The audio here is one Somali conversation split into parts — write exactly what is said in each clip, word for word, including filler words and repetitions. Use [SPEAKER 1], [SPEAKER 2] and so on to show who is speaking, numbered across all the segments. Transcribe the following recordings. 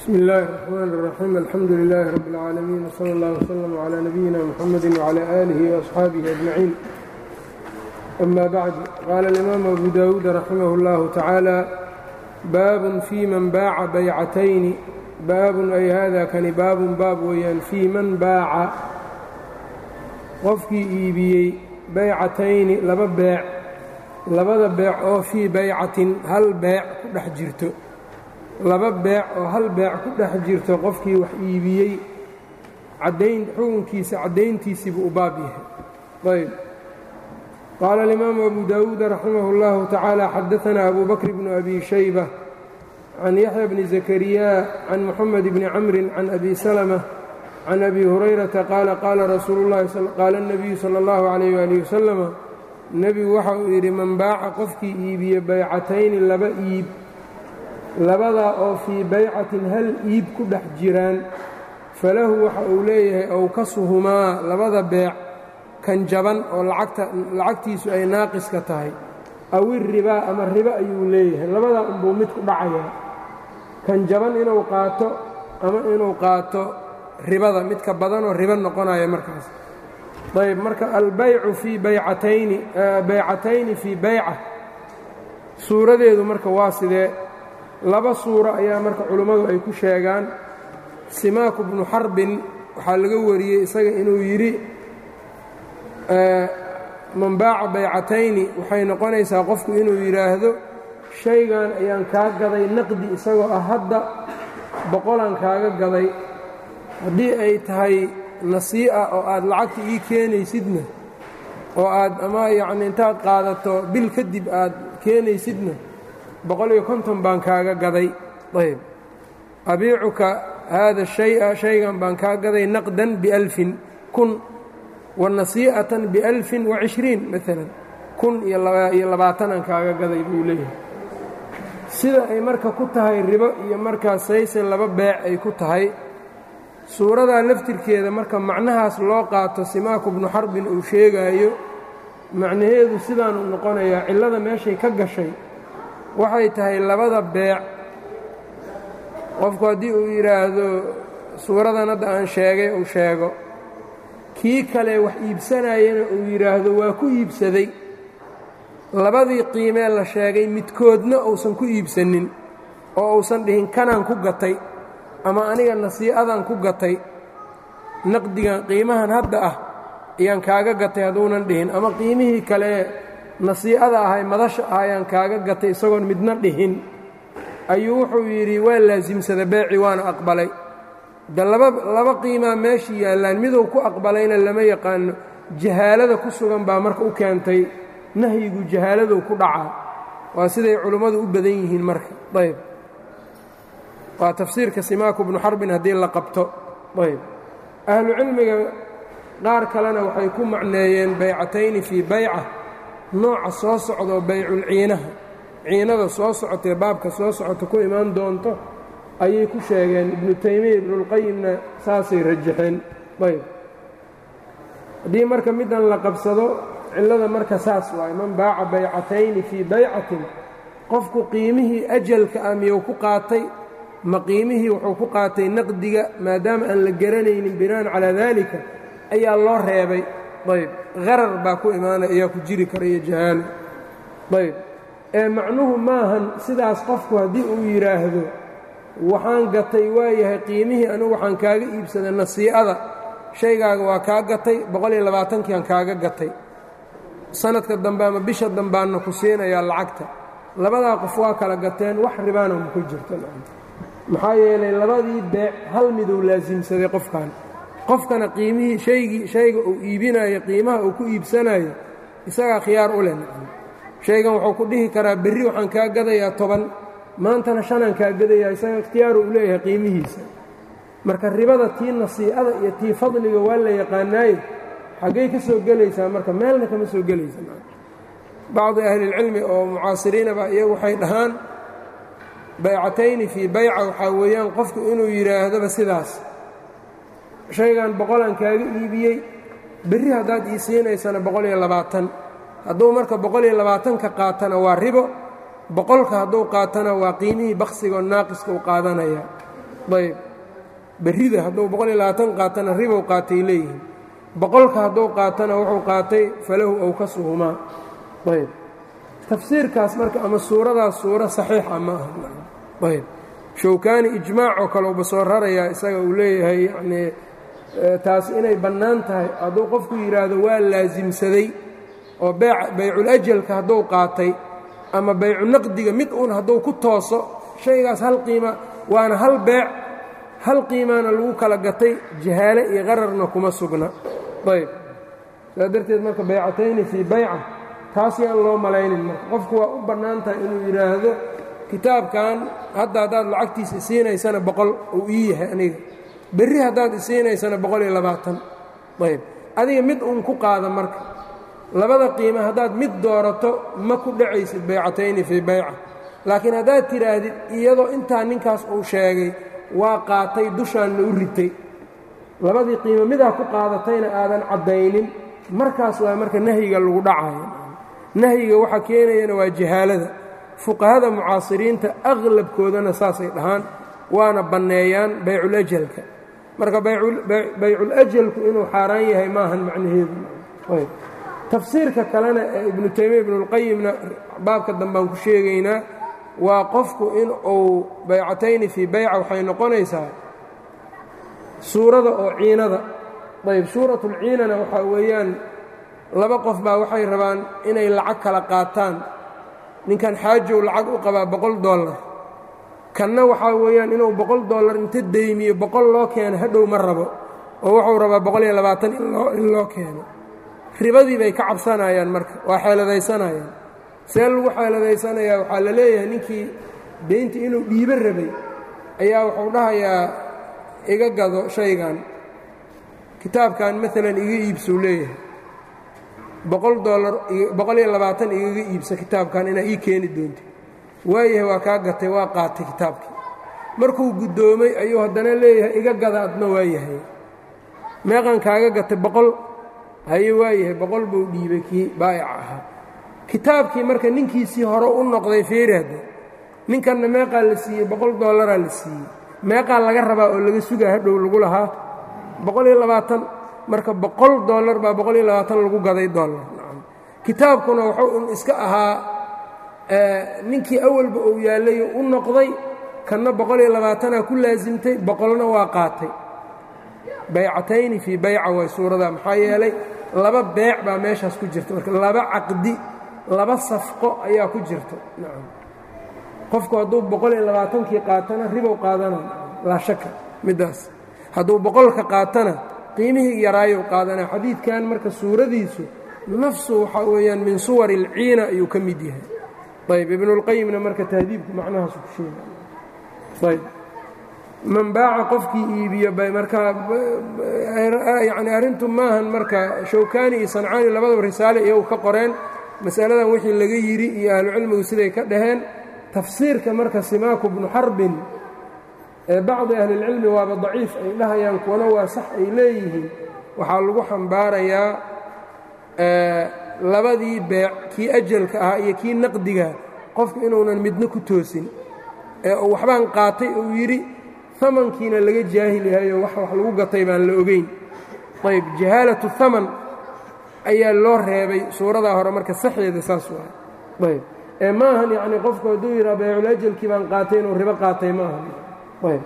[SPEAKER 1] بسم الله الرحمن الرحيم الحمد لله رب العالمين وصلى الله وسلم على نبينا محمد وعلى آله وأصحابه أجمعين. أما بعد، قال الإمام أبو داود رحمه الله تعالى: باب في من باع بيعتين. baab ay hada kani baabun baab weeyaan fii man baaca qofkii iibiyey baycatayni laba beec, labada beec oo fii baycatin hal beec ku dhex jirto laba beec oo hal beec ku dhex jirto qofkii wax iibiyey cadayn xukunkiisa caddayntiisiibuu u baab yahay. ayb qaala alimaamu abu daawuud raximah اllahu tacaala xadaanaa abu bakr bnu abi shayba can yaxya bni zakariya can moxamed bni camrin can abi salmة can abi hurayrata qaala qaala rasuulu llahi qaala اnabiyu salى اllahu calayh waalih wasalama nebigu waxa uu yidhi: man baaca qofkii iibiye baycatayni laba iib, labadaa oo fii baycatin hal iib ku dhex jiraan, falahu waxa uu leeyahay awkasuhumaa labada beec kan jaban oo lacagta lacagtiisu ay naaqiska tahay, aw iribaa ama ribo ayuu leeyahay. labadaa unbuu mid ku dhacayaa, kan jaban inuu qaato ama inuu qaato ribada midka badanoo ribo noqonaya markaas. ayb marka albaycu fii baycatayni baycatayni fii bayca suuradeedu marka waa sidee? laba suuro ayaa marka culimmadu ay ku sheegaan. simaaku bnu xarbin waxaa laga wariyey isaga inuu yidhi man baaca baycatayni waxay noqonaysaa qofku inuu yidhaahdo shaygan ayaan kaa gaday naqdi isagoo ah hadda boqolaan kaaga gaday, haddii ay tahay nasii'a oo aad lacagta ii keenaysidna oo aad ama yacni intaad qaadato bil kadib aad keenaysidna boqol iyo konton baan kaaga gaday. ayb abiicuka haada shaya shaygan baan kaa gaday naqdan bialfin kun wanasii'atan bialfin wacishriin maalan kun iyo labaatanaan kaaga gaday buu leeyahay. sida ay marka ku tahay ribo iyo markaas sayse laba beec ay ku tahay, suuradaa laftirkeeda marka macnahaas loo qaato simaaku bnu xarbin uu sheegaayo, macnaheedu sidaanuu noqonayaa. cillada meeshay ka gashay waxay tahay labada beec qofku haddii uu yidhaahdo suuradan hadda aan sheegay uu sheego, kii kale wax iibsanayana uu yidhaahdo waa ku iibsaday, labadii qiimee la sheegay midkoodna uusan ku iibsanin oo uusan dhihin kanaan ku gatay ama aniga nasii'adaan ku gatay, naqdigan qiimahan hadda ah ayaan kaaga gatay hadduunan dhihin, ama qiimihii kale nasii'ada ahay madasha ah ayaan kaaga gatay isagoon midna dhihin, ayuu wuxuu yidhi waa laasimsada beeci waana aqbalay. de laba laba qiimaa meeshii yaallaan, miduu ku aqbalayna lama yaqaano. jahaalada ku sugan baa marka u keentay nahyigu jahaaladuu ku dhacaa, waa siday culimmadu u badan yihiin marka. ayb waa tafsiirka simaaku bnu xarbin haddii la qabto. ayb ahlucilmiga qaar kalena waxay ku macneeyeen baycatayni fii bayca nooca soo socdo bayculciinaha, ciinada soo socotee baabka soo socota ku imaan doonto ayay ku sheegeen. ibnu taymiya ibnulqayimna saasay rajaxeen. ayb haddii marka middan la qabsado, cillada marka saas waayo: man baaca baycatayni fii baycatin, qofku qiimihii ajalka ah miyuu ku qaatay, ma qiimihii wuxuu ku qaatay naqdiga, maadaama aan la garanaynin binaan calaa daalika ayaa loo reebay. ayb qarar baa ku imaanaya, ayaa ku jiri kara iyo jahaalo. ayb ee macnuhu maahan sidaas qofku haddii uu yidhaahdo waxaan gatay waayahay qiimihii anigu waxaan kaaga iibsaday nasii'ada, shaygaaga waa kaa gatay boqol iyo labaatankiiaan kaaga gatay, sanadka dambe ama bisha dambaanna ku siinayaa lacagta. labadaa qof waa kala gateen, wax ribaana ma ku jirto. maxaa yeelay labadii beec hal miduu laasimsaday qofkan, qofkana qiimihii shaygii shayga uu iibinayo qiimaha uu ku iibsanayo isagaa khiyaar u leh. shaygan wuxuu ku dhihi karaa berri waxaan kaa gadayaa toban, maantana shanaan kaa gadayaa, isaga ikhtiyaaru u leeyahay qiimihiisa. marka ribada tii nasii'ada iyo tii fadliga waa la yaqaanaaye, xaggay ka soo gelaysaa marka? meelna kama soo gelaysa. bacdi ahlilcilmi oo mucaasiriinaba iyagu waxay dhahaan baycatayni fii bayca waxaa weeyaan qofku inuu yidhaahdoba sidaas: shaygan boqolaan kaaga iibiyey, berri haddaad ii siinaysana boqol iyo labaatan, hadduu marka boqol iyo labaatanka qaatana waa ribo, boqolka hadduu qaatana waa qiimihii baksigaoo naaqiska u qaadanaya. ayb berrida hadduu boqol iyo labaatan qaatana ribow qaatay leeyihiin boqolka hadduu qaatana wuxuu qaatay falahu aw kasuhumaa ayb tafsiirkaas marka ama suuradaas suuro saxiixa ma aha ayb shawkaani ijmaac oo kale uba soo rarayaa isaga uu leeyahay yacnii taas inay bannaan tahay hadduu qofku yidhaahdo waa laasimsaday oo beyc bayculajalka hadduu qaatay ama baycu naqdiga mid uun hadduu ku tooso shaygaas hal qiima waana hal beec hal qiimaana lagu kala gatay jahaale iyo qararna kuma sugna ayb saa darteed marka baycatayni fii bayca taas yaan loo malaynin marka qofku waa u bannaan tahay inuu yidhaahdo kitaabkan hadda haddaad lacagtiisa isiinaysana boqol uu ii yahay aniga berri haddaad isiinaysana boqol iyo labaatan ayb adiga mid uun ku qaada marka labada qiima haddaad mid doorato ma ku dhacaysid baycatayni fii bayca laakiin haddaad tidhaahdid iyadoo intaa ninkaas uu sheegay waa qaatay dushaanna u ritay labadii qiimo midaa ku qaadatayna aadan caddaynin markaas waa marka nahyiga lagu dhacayo nahyiga waxaa keenayana waa jahaalada fuqahada mucaasiriinta aqlabkoodana saasay dhahaan waana banneeyaan bayculajalka marka bayculajalku inuu xaaraan yahay maahan macnaheedu tafsiirka kalena ee ibnu taymiya ibnuulqayimna baabka dambaan ku sheegaynaa waa qofku in uu baycatayni fii bayca waxay noqonaysaa suurada oo ciinada ayb suuratulciinana waxaa weeyaan laba qof baa waxay rabaan inay lacag kala qaataan ninkan xaajow lacag u qabaa boqol dollar kanna waxaa weeyaan inuu boqol dollar inta deymiyo boqol loo keeno hadhow ma rabo oo wuxuu rabaa boqol iyo labaatan in loo keeno ribadii bay ka cabsanayaan marka waa xeeladaysanayaan see lagu xeeladaysanayaa waxaa la leeyahay ninkii deynta inuu dhiibo rabay ayaa wuxuu dhahayaa iga gado shaygan kitaabkan maalan iga iibsuu leeyahay boqol dollar boqol iyo labaatan igaga iibsa kitaabkan inaa ii keeni doonta waayahay waa kaa gatay waa qaatay kitaabkii markuu guddoomay ayuu haddana leeyahay iga gada adna waayahay meeqan kaaga gatay boqol haye waayahay boqol buu dhiibay kii baa'ica ahaa kitaabkii marka ninkiisii hore u noqday feeri hadde ninkanna meeqaa la siiyey boqol dollaraa la siiyey meeqaa laga rabaa oo laga sugaa hadhow lagu lahaa boqol iyo labaatan marka boqol dollar baa boqol iyo labaatan lagu gaday dollar kitaabkuna wuxuu un iska ahaa ninkii awalba uu yaallayo u noqday kanna boqol iyo labaatanaa ku laasimtay boqolna waa qaatay baycatayni fii bayca way suurada maxaa yeelay laba beec baa meeshaas ku jirta marka laba caqdi laba safqo ayaa ku jirta nacam qofku hadduu boqol iyo labaatankii qaatana ribow qaadana laa shaka middaas hadduu boqolka qaatana qiimihii yaraayow qaadanaa xadiidkan marka suuradiisu nafsu waxaa weeyaan min suwari alciina ayuu ka mid yahay ayb ibnuulqayimna marka tahdiibku macnahaasu ku sheegay ayb man baaca qofkii iibiyo bay markaa yacni arrintu maahan marka shawkaani iyo sancaani labadaba risaale iyagu ka qoreen masaladan wixii laga yidhi iyo ahlucilmigu siday ka dhaheen tafsiirka marka simaaku bnu xarbin ee bacdi ahlilcilmi waaba daciif ay dhahayaan kuwana waa sax ay leeyihiin waxaa lagu xambaarayaa labadii beec kii ajalka ahaa iyo kii naqdiga qofku inuunan midna ku toosin ee uu waxbaan qaatay uu yidhi amankiina laga jaahil yahayo wax wax lagu gatay baan la ogeyn ayb jahaalatu haman ayaa loo reebay suuradaa hore marka saxeeda saas waay ayb ee ma ahan yacni qofku hadduu yidhaa bayculajalkii baan qaatay inuu ribo qaatay ma ahan ayb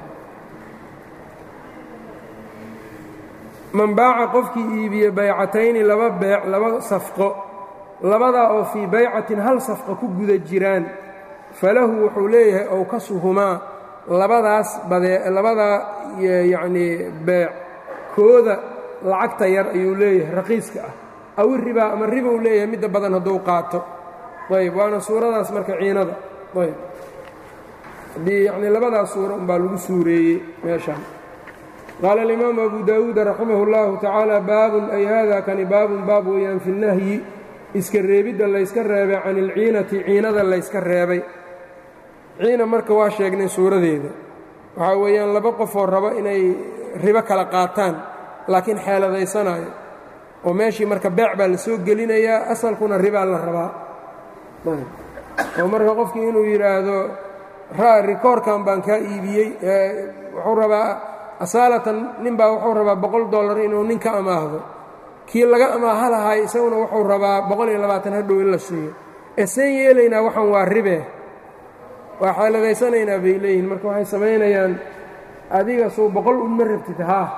[SPEAKER 1] man baaca qofkii iibiye baycatayni laba beec laba safqo labadaa oo fii baycatin hal safqo ku guda jiraan falahu wuxuu leeyahay ow kasuhumaa labadaas badee labadaa yacnii beec kooda lacagta yar ayuu leeyahay raqiiska ah aw iribaa ama riba uu leeyahay midda badan hadduu qaato ayb waana suuradaas marka ciinada ayb haddii yacnii labadaas suuro umbaa lagu suureeyey meeshaan qaala alimaamu abu daawuuda raximah اllahu tacaala baabun ay hada kani baabun baab weeyaan fi nahyi iska reebidda layska reebay can ilciinati ciinada layska reebay ciina marka waa sheegnay suuradeeda waxaa weeyaan laba qofoo rabo inay ribo kala qaataan laakiin xeeladaysanaayo oo meeshii marka beec baa la soo gelinayaa asalkuna ribaa la rabaa oo marka qofkii inuu yidhaahdo rikoorkan baan kaa iibiyey wuxuu rabaa asaalatan ninbaa wuxuu rabaa boqol dollar inuu nin ka amaahdo kii laga amaaha lahaay isaguna wuxuu rabaa boqol iyo labaatan hadhow in la siiyo eseen yeelaynaa waxaan waa ribe waa xeeladaysanaynaa bay leeyihiin marka waxay samaynayaan adiga suu boqol uma rabtid haa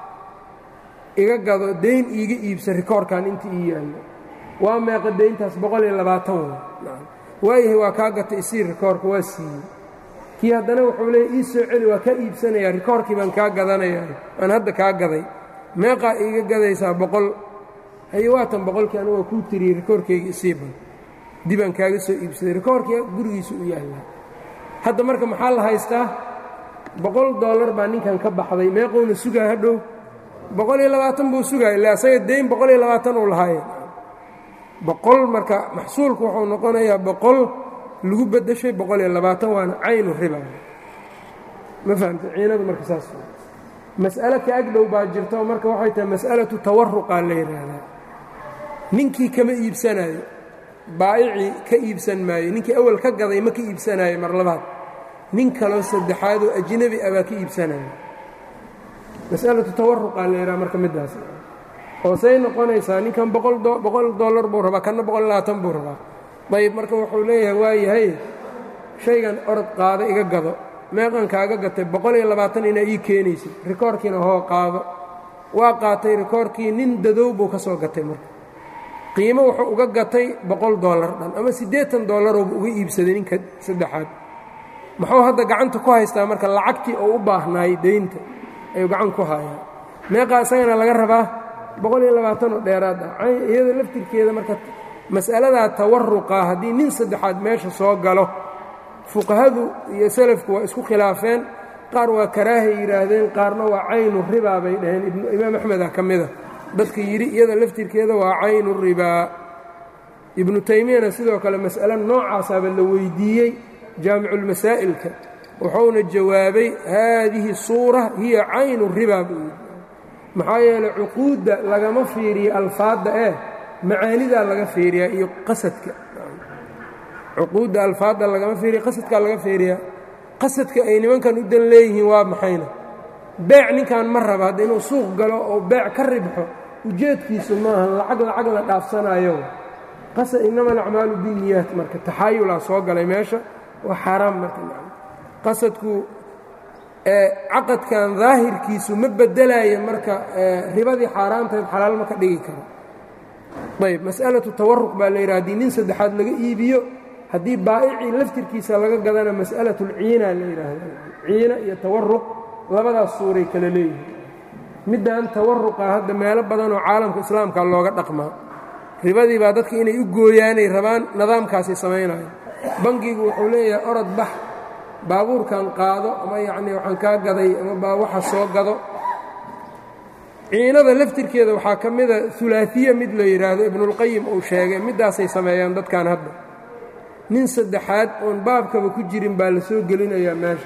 [SPEAKER 1] iga gado dayn iiga iibsa rikoorkan inta ii yaallo waa meeqa dayntaas boqol iyo labaatan way waayahay waa kaa gatay isii rikoorka waa siiyey kii haddana wuxuu leeyahy ii soo celi waa kaa iibsanayaa rikoorkii baan kaa gadanayaa aan hadda kaa gaday meeqaa iiga gadaysaa boqol haye waatan boqolkii anigu waa kuu tiriyey rikoorkayga isii ban dibaan kaaga soo iibsaday rikoorkii gurigiisa u yaallaa hadda marka maxaa la haystaa boqol dollar baa ninkan ka baxday meequuna sugaa hadhow boqol iyo labaatan buu sugaaya illa asaga dayn boqol iyo labaatan uu lahaaye boqol marka maxsuulku wuxuu noqonayaa boqol lagu beddeshay boqol iyo labaatan waana caynu riba ma fahamta ciinadu marka saas mas'alo ka agdhow baa jirto marka waxay tahay mas'alatu tawaruqaa la yidhaahdaa ninkii kama iibsanaayo baa'icii ka iibsan maayo ninkii awal ka gaday ma ka iibsanaayo mar labaad nin kaloo saddexaad oo ajnabi ah baa ka iibsanaayo mas'alatu tawaruqaa la yidhaha marka middaas oo say noqonaysaa ninkan boqol dollar buu rabaa kanna boqol labaatan buu rabaa dayib marka wuxuu leeyahay waa yahay shaygan orod qaado iga gado meeqan kaaga gatay boqol iyo labaatan inaa ii keenaysid rikoorkiina hoo qaado waa qaatay rikoorkii nin dadow buu ka soo gatay marka qiimo wuxuu uga gatay boqol dollar dhan ama siddeetan dollaruuba uga iibsaday ninka saddexaad muxuu hadda gacanta ku haystaa marka lacagtii oo u baahnaayey daynta ayuu gacan ku hayaa meeqaa isagana laga rabaa boqol iyo labaatan oo dheeraad ah iyada laftirkeeda marka mas'aladaa tawaruqa haddii nin saddexaad meesha soo galo fuqahadu iyo salafku waa isku khilaafeen qaar waa karaahay yidhaahdeen qaarna waa caynu ribaa bay dhaheen imaam axmeda ka mida dadka yidhi iyada laftirkeeda waa caynu ribaa ibnu taymiyana sidoo kale mas'alo noocaasaaba la weydiiyey jaamiculmasaa'ilka wuxuuna jawaabay haadihi suura hiya caynu ribaa buu yidhi maxaa yeeley cuquudda lagama fiiriyo alfaadda eh macaanidaa laga fiiriyaa iyo qasadka cuquudda alfaadda lagama fiiriya qasadkaa laga fiiriyaa qasadka ay nimankan u dan leeyihiin waa maxayna beec ninkan ma raba hadda inuu suuq galo oo beec ka ribxo ujeedkiisu maaha lacag lacag la dhaafsanayo qasad inama alacmaalu binniyaat marka taxaayulaa soo galay meesha waa xaaraam marka qasadku caqadkan daahirkiisu ma beddelaayo marka ribadii xaaraantayd xalaal ma ka dhigi karo ayb mas'alatu tawaruq baa la yidhaha haddii nin saddexaad laga iibiyo haddii baa'icii laftirkiisa laga gadana mas'alatulciina la yidhaahda ciina iyo tawaruq labadaas suuray kala leeyihin middan tawaruqa hadda meelo badan oo caalamka islaamka looga dhaqmaa ribadii baa dadka inay u gooyaanay rabaan nidaamkaasay samaynayan bangigu wuxuu leeyahay orod bax baabuurkan qaado ama yacnii waxaan kaa gaday ama baa waxa soo gado ciinada laftirkeeda waxaa ka mida hulaahiya mid la yidhaahdo ibnuulqayim uu sheegay middaasay sameeyaan dadkan hadda nin saddexaad oon baabkaba ku jirin baa la soo gelinayaa meesha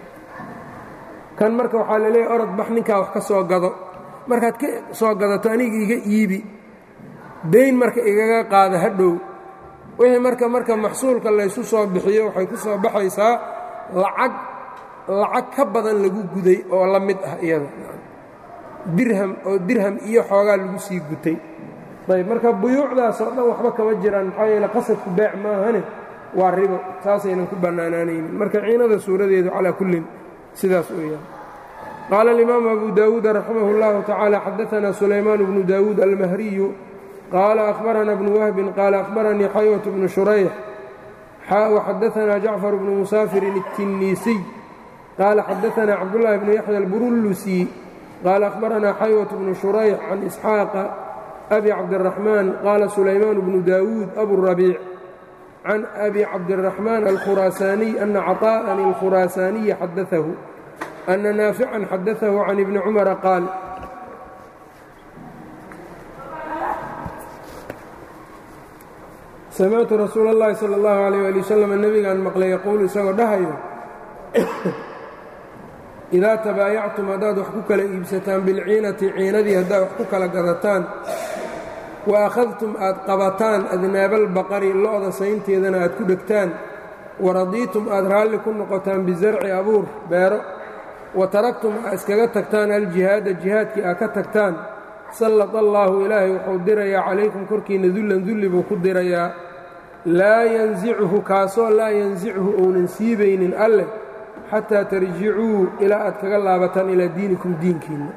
[SPEAKER 1] kan marka waxaa la leeyahay orod bax ninkaa wax ka soo gado markaad ka soo gadato aniga iga iibi dayn marka igaga qaada hadhow wixii marka marka maxsuulka laysu soo bixiyo waxay ku soo baxaysaa lacag lacag ka badan lagu guday oo la mid ah iyada dirham oo dirham iyo xoogaa lagu sii gutay ayb marka buyuucdaas oo dhan waxba kama jiraan maxaa yeele qasadku beec maahane waa ribo saasaynan ku bannaanaanaynin marka ciinada suuradeedu calaa kullin sidaas weeyaan qaala alimaamu abu daawuud raximah اllahu tacaala xadaanaa sulaymaan bnu daawuud almahriyu qaala akhbarana bnu wahbin qaala akhbaranii xaywat bnu shurayx waxadaanaa jacfar bnu musaafirin الtinisiy qaala xadaanaa cabdullaahi bnu yaxya alburullusi qaala akhbaranaa xaywat bnu shurayx can isxaaqa abi cabdiraxmaan qaala sulaymaan bnu daawuud aburabiic can abi cabdiraxmaan alkhuraasaaniy ana caطaa'ani alkhuraasaaniya xadaahu ana naafican xadaahu can ibni cumara qaal samictu rasuula اllahi salى اllahu alayh ali wasalam nebigaan maqlay yaquulu isagoo dhahayo idaa tabaayactum haddaad wax ku kala iibsataan bilciinati ciinadii haddaad wax ku kala gadataan wa akhadtum aad qabataan adnaabaalbaqari lo-da saynteedana aad ku dhegtaan waradiitum aad raalli ku noqotaan bizarci abuur beero wa taraktum aa iskaga tagtaan aljihaada jihaadkii aa ka tagtaan sallata allaahu ilaahay wuxuu dirayaa calaykum korkiinna dullan dulli buu ku dirayaa laa yansichu kaasoo laa yansichu ounan siibaynin alleh xataa tarjicuu ilaa aad kaga laabataan ilaa diinikum diinkiinna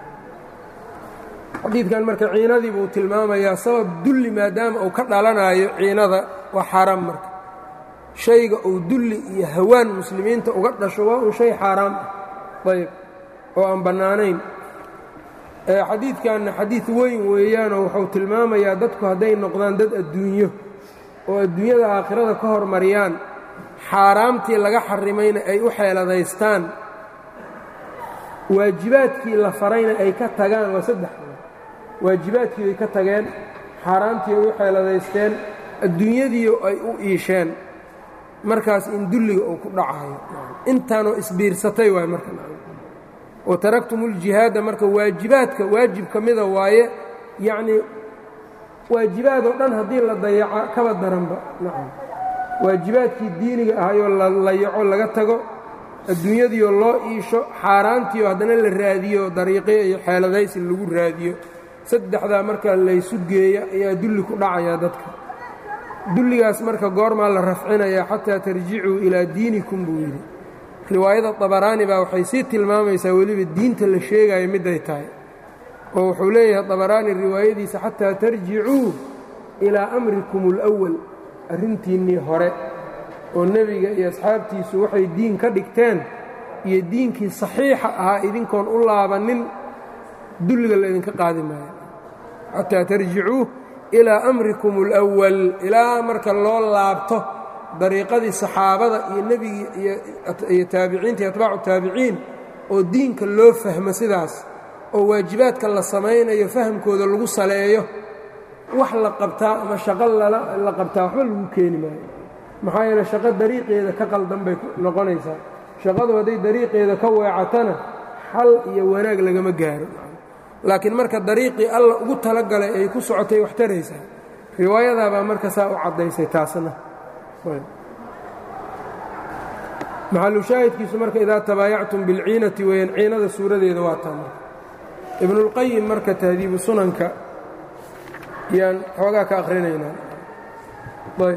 [SPEAKER 1] xadiidkan marka ciinadii buu tilmaamayaa sabab dulli maadaama uu ka dhalanayo ciinada waa xaaraam marka shayga uu dulli iyo hawaan muslimiinta uga dhasho waa un shay xaaraam ah ayb oo aan bannaanayn xadiidkanna xadiid weyn weeyaanoo wuxuu tilmaamayaa dadku hadday noqdaan dad adduunyo oo adduunyada aakhirada ka hormariyaan xaaraamtii laga xarimayna ay u xeeladaystaan waajibaadkii la farayna ay ka tagaan waa saddex waajibaadkii ay ka tageen xaaraamtii ay u xeeladaysteen adduunyadiio ay u iisheen markaas in dulliga uu ku dhacayo intaanoo isbiirsatay waay marka wa taraktum uljihaada marka waajibaadka waajib ka mida waaye yacnii waajibaadoo dhan haddii la dayaca kaba daranba nacam waajibaadkii diiniga ahayoo la layaco laga tago adduunyadiioo loo iisho xaaraantiioo haddana la raadiyo dariiqyo iyo xeeladaysi lagu raadiyo saddexdaa marka laysu geeya ayaa dulli ku dhacayaa dadka dulligaas marka goormaa la rafcinayaa xataa tarjicuu ilaa diinikum buu yidhi riwaayada dabaraani baa waxay sii tilmaamaysaa weliba diinta la sheegayo midday tahay oo wuxuu leeyahay dabaraani riwaayadiisa xataa tarjicuu ilaa amrikum اlأwal arrintiinnii hore oo nebiga iyo asxaabtiisu waxay diin ka dhigteen iyo diinkii saxiixa ahaa idinkoon u laabannin dulliga laydinka qaadi maayo xataa tarjicuu ilaa amrikum اlأwal ilaa marka loo laabto dariiqadii saxaabada iyo nebigii iyo taabiciinta iyo atbaacu taabiciin oo diinka loo fahmo sidaas oo waajibaadka la samaynayo fahamkooda lagu saleeyo wax la qabtaa ama shaqo la qabtaa waxba lagu keeni maayo maxaa yeele shaqo dariiqeeda ka qaldan bay noqonaysaa shaqadu hadday dariiqeeda ka weecatana xal iyo wanaag lagama gaaro laakiin marka dariiqii alla ugu talagalay ay ku socotay wax taraysaa riwaayadaabaa marka saa u caddaysay taasna maxalu shaahidkiisu marka idaa tabaayactum bilciinati weeyaan ciinada suuradeeda waa taa marka ibnuulqayim marka tahdiibu sunanka yaan xoogaa ka akhrinaynaa ayb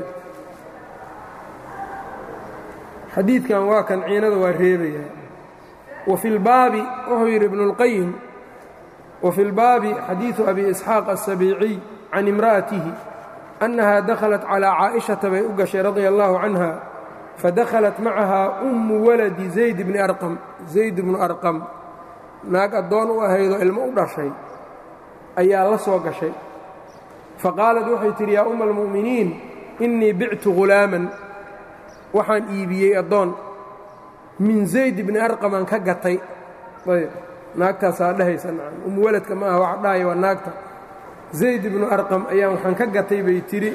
[SPEAKER 1] xadiidkan waa kan ciinada waa reebayaa wa fi lbaabi wuxuu yidhi ibnuulqayim wa fi lbaabi xadiidu abi isxaaq aلsabiiciy can imra'atihi أنها دخلت على cاaئشhaةa bay u gashay رaضي الله عنها فadخلت maعaha أmu waلdi زayd بن أرqم زayd بن أرqم naag addoon u ahaydoo ilmo u dhashay ayaa la soo gashay faqاaلaت waxay tihi yaa أma الmuؤمiنiin إنii bictu غulaaما waxaan iibiyey addoon min زayd بن أرqمان ka gatay ayb naagtaasaa dhahaysa umu waladka ma aha waxa dhahaya waa naagta zayd ibnu arqam ayaa waxaan ka gatay bay tidhi